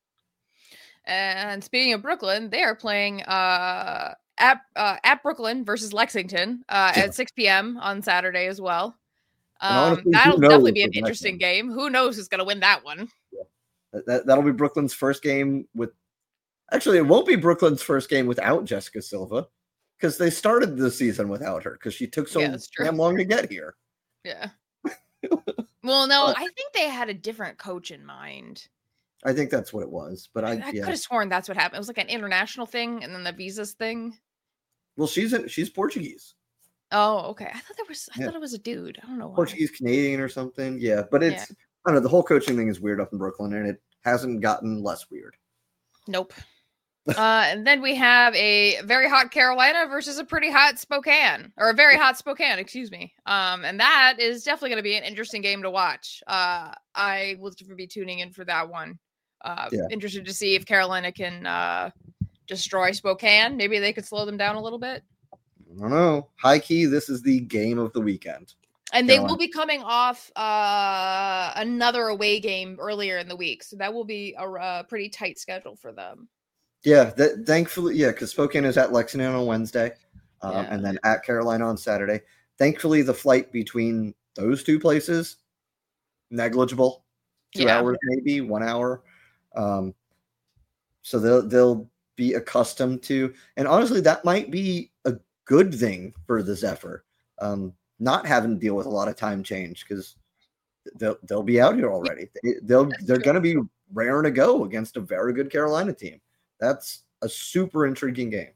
Speaker 2: And speaking of Brooklyn, they are playing uh at uh, at Brooklyn versus Lexington uh,
Speaker 3: Yeah.
Speaker 2: at six p.m. on Saturday as well.
Speaker 3: And
Speaker 2: Um,
Speaker 3: honestly, who
Speaker 2: that'll
Speaker 3: knows
Speaker 2: definitely be an
Speaker 3: with that
Speaker 2: interesting game. Who knows who's going to win that one?
Speaker 3: That, that that'll be Brooklyn's first game with. Actually, it won't be Brooklyn's first game without Jessica Silva, because they started the season without her because she took so
Speaker 2: Yeah, that's true.
Speaker 3: damn long to get here.
Speaker 2: Yeah. Well, no, I think they had a different coach in mind.
Speaker 3: I think that's what it was. But
Speaker 2: I,
Speaker 3: I,
Speaker 2: I
Speaker 3: yeah.
Speaker 2: could have sworn that's what happened. It was like an international thing, and then the visas thing.
Speaker 3: Well, she's in, she's Portuguese,
Speaker 2: Oh, okay. I thought there was. I
Speaker 3: Yeah.
Speaker 2: thought it was a dude. I don't know why.
Speaker 3: Portuguese Canadian or something. Yeah, but it's I don't know. The whole coaching thing is weird up in Brooklyn, and it hasn't gotten less weird.
Speaker 2: Nope. uh, and then we have a very hot Carolina versus a pretty hot Spokane, or a very hot Spokane, excuse me. Um, and that is definitely going to be an interesting game to watch. Uh, I will be tuning in for that one. Uh,
Speaker 3: Yeah.
Speaker 2: Interested to see if Carolina can uh, destroy Spokane. Maybe they could slow them down a little bit.
Speaker 3: I don't know. High key, this is the game of the weekend.
Speaker 2: And they
Speaker 3: Carolina.
Speaker 2: will be coming off uh, another away game earlier in the week, so that will be a, a pretty tight schedule for them.
Speaker 3: Yeah, that thankfully, yeah, because Spokane is at Lexington on Wednesday, um,
Speaker 2: Yeah.
Speaker 3: and then at Carolina on Saturday. Thankfully, the flight between those two places negligible, two
Speaker 2: Yeah.
Speaker 3: hours maybe, one hour. Um, so they'll they'll be accustomed to, and honestly, that might be a good thing for the Zephyr, um, not having to deal with a lot of time change because they'll they'll be out here already. They, they'll
Speaker 2: That's
Speaker 3: they're
Speaker 2: true.
Speaker 3: going to be raring to go against a very good Carolina team. That's a super intriguing game.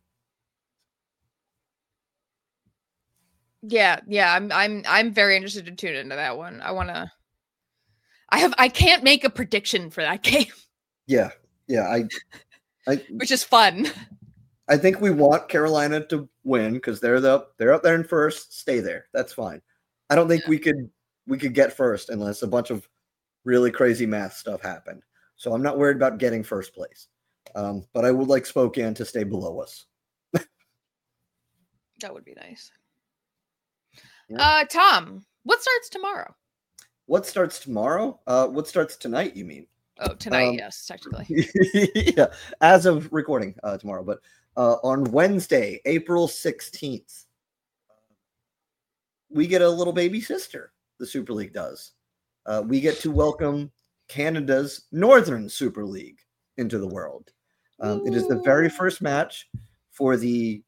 Speaker 2: Yeah, yeah, I'm I'm I'm very interested to tune into that one. I want to I have I can't make a prediction for that game,
Speaker 3: Yeah, yeah. I, I
Speaker 2: which is fun.
Speaker 3: I think we want Carolina to win because they're the they're up there in first. Stay there. That's fine. I don't think
Speaker 2: Yeah.
Speaker 3: we could we could get first unless a bunch of really crazy math stuff happened. So I'm not worried about getting first place. Um, but I would like Spokane to stay below us.
Speaker 2: That would be nice.
Speaker 3: Yeah.
Speaker 2: Uh, Tom, what starts tomorrow?
Speaker 3: What starts tomorrow? Uh, what starts tonight? You mean?
Speaker 2: Oh, tonight,
Speaker 3: Um,
Speaker 2: yes, technically.
Speaker 3: Yeah, as of recording uh, tomorrow, but uh, on Wednesday, April sixteenth, we get a little baby sister. The Super League does. Uh, we get to welcome Canada's Northern Super League into the world. Um, it is the very first match for the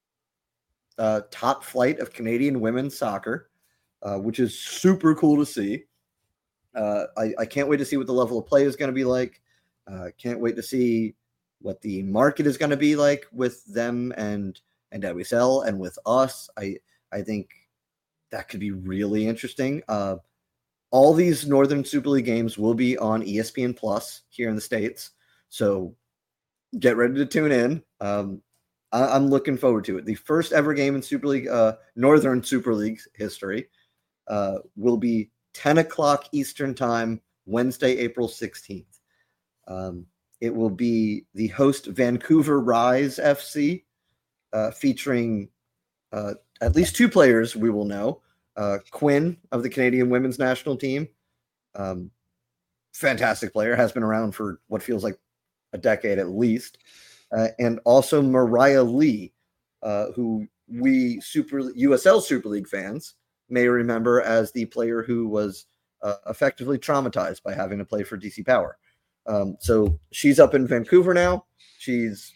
Speaker 3: uh, top flight of Canadian women's soccer, uh, which is super cool to see. Uh, I, I can't wait to see what the level of play is going to be like. Uh, can't wait to see what the market is going to be like with them and and W S L and with us. I I think that could be really interesting. Uh, all these Northern Super League games will be on E S P N Plus here in the States, so get ready to tune in. Um, I, I'm looking forward to it. The first ever game in Super League, uh, Northern Super League history, uh, will be ten o'clock Eastern Time, Wednesday, April sixteenth. Um, it will be the host Vancouver Rise F C, uh, featuring uh, at least two players we will know. Uh, Quinn of the Canadian women's national team. Um, fantastic player, has been around for what feels like a decade at least. Uh, and also Mariah Lee, uh, who we Super U S L Super League fans may remember as the player who was uh, effectively traumatized by having to play for D C Power. Um, so she's up in Vancouver now. She's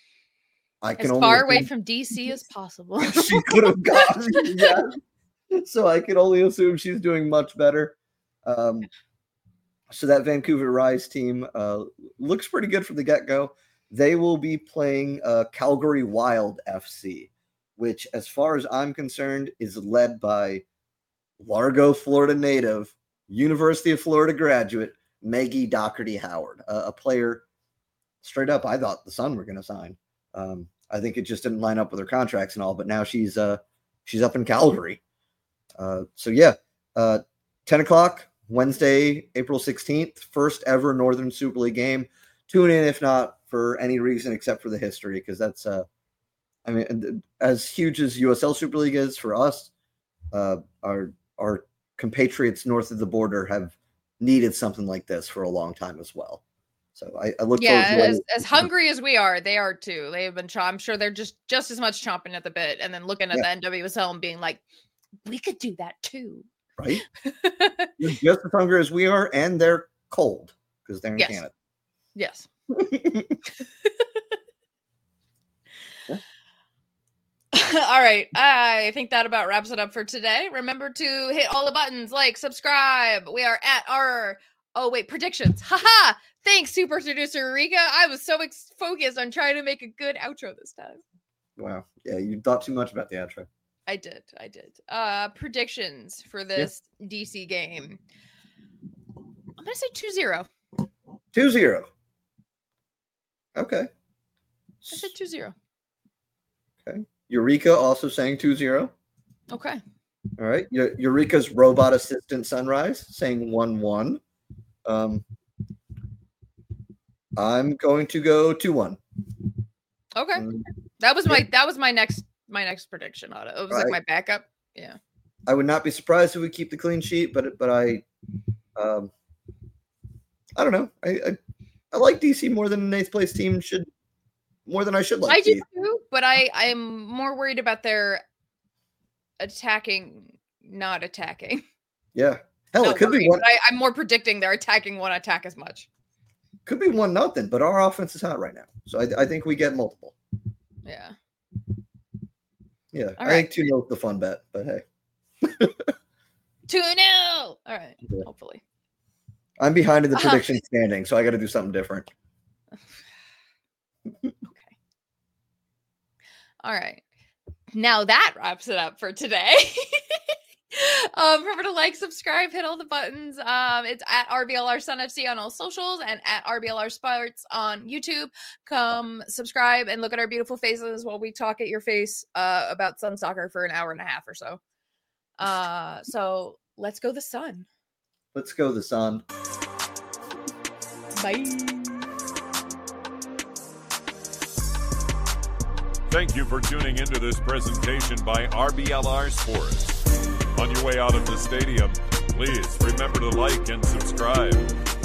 Speaker 3: I can
Speaker 2: As
Speaker 3: only
Speaker 2: far away
Speaker 3: assume
Speaker 2: from D C as possible.
Speaker 3: she could have gotten. Yeah. So I can only assume she's doing much better. Um, so that Vancouver Rise team uh, looks pretty good from the get-go. They will be playing uh, Calgary Wild F C, which, as far as I'm concerned, is led by Largo, Florida native, University of Florida graduate, Maggie Doherty Howard, uh, a player straight up I thought the Sun were going to sign. Um, I think it just didn't line up with her contracts and all, but now she's uh, she's up in Calgary. Uh, so, yeah, uh, ten o'clock, Wednesday, April sixteenth, first ever Northern Super League game. Tune in, if not for any reason except for the history, because that's, uh, I mean, as huge as U S L Super League is for us, uh, our our compatriots north of the border have needed something like this for a long time as well. So I, I look
Speaker 2: yeah,
Speaker 3: forward to
Speaker 2: as,
Speaker 3: it.
Speaker 2: as hungry as we are, they are too. They have been, ch- I'm sure they're just just as much chomping at the bit, and then looking at
Speaker 3: Yeah.
Speaker 2: the N W S L and being like, we could do that too.
Speaker 3: Right? They're just as hungry as we are, and they're cold because they're in
Speaker 2: Yes.
Speaker 3: Canada.
Speaker 2: Yes. All right. I think that about wraps it up for today. Remember to hit all the buttons, like, subscribe. We are at our, oh, wait, predictions. Haha. Thanks, super producer Rika. I was so ex- focused on trying to make a good outro this time.
Speaker 3: Wow. Yeah, you thought too much about the outro.
Speaker 2: I did. I did. Uh, predictions for this D C game. I'm going to say two zero.
Speaker 3: two zero. Okay.
Speaker 2: I said two zero.
Speaker 3: Okay. Eureka also saying two zero.
Speaker 2: Okay.
Speaker 3: All right. Eu- Eureka's robot assistant Sunrise saying one one. Um, I'm going to go two one.
Speaker 2: Okay.
Speaker 3: Mm,
Speaker 2: That was
Speaker 3: Yeah.
Speaker 2: my that was my next my next prediction on it. It was like
Speaker 3: Right.
Speaker 2: my backup. Yeah.
Speaker 3: I would not be surprised if we keep the clean sheet, but but I, um, I don't know. I, I I like D C more than an eighth place team should, more than I should like.
Speaker 2: I do
Speaker 3: D C.
Speaker 2: too, but I I'm more worried about their attacking, not attacking.
Speaker 3: Yeah. Hell,
Speaker 2: Not
Speaker 3: it could
Speaker 2: worried,
Speaker 3: be one.
Speaker 2: but I, I'm more predicting they're attacking one attack as much.
Speaker 3: Could be one nothing, but our offense is hot right now, so I, I think we get multiple.
Speaker 2: Yeah.
Speaker 3: Yeah,
Speaker 2: All
Speaker 3: I
Speaker 2: right.
Speaker 3: think two nil is the fun bet, but hey,
Speaker 2: two nil. All right.
Speaker 3: Yeah.
Speaker 2: Hopefully.
Speaker 3: I'm behind in the
Speaker 2: Uh-huh.
Speaker 3: prediction standing, so I got to do something different.
Speaker 2: Okay. All right. Now that wraps it up for today. Um, remember to like, subscribe, hit all the buttons. Um, it's at R B L R Sun F C on all socials and at R B L R Sports on YouTube. Come subscribe and look at our beautiful faces while we talk at your face uh, about Sun soccer for an hour and a half or so. Uh, so let's go the Sun.
Speaker 3: Let's go the Sun.
Speaker 2: Bye.
Speaker 1: Thank you for tuning into this presentation by R B L R Sports. On your way out of the stadium, please remember to like and subscribe.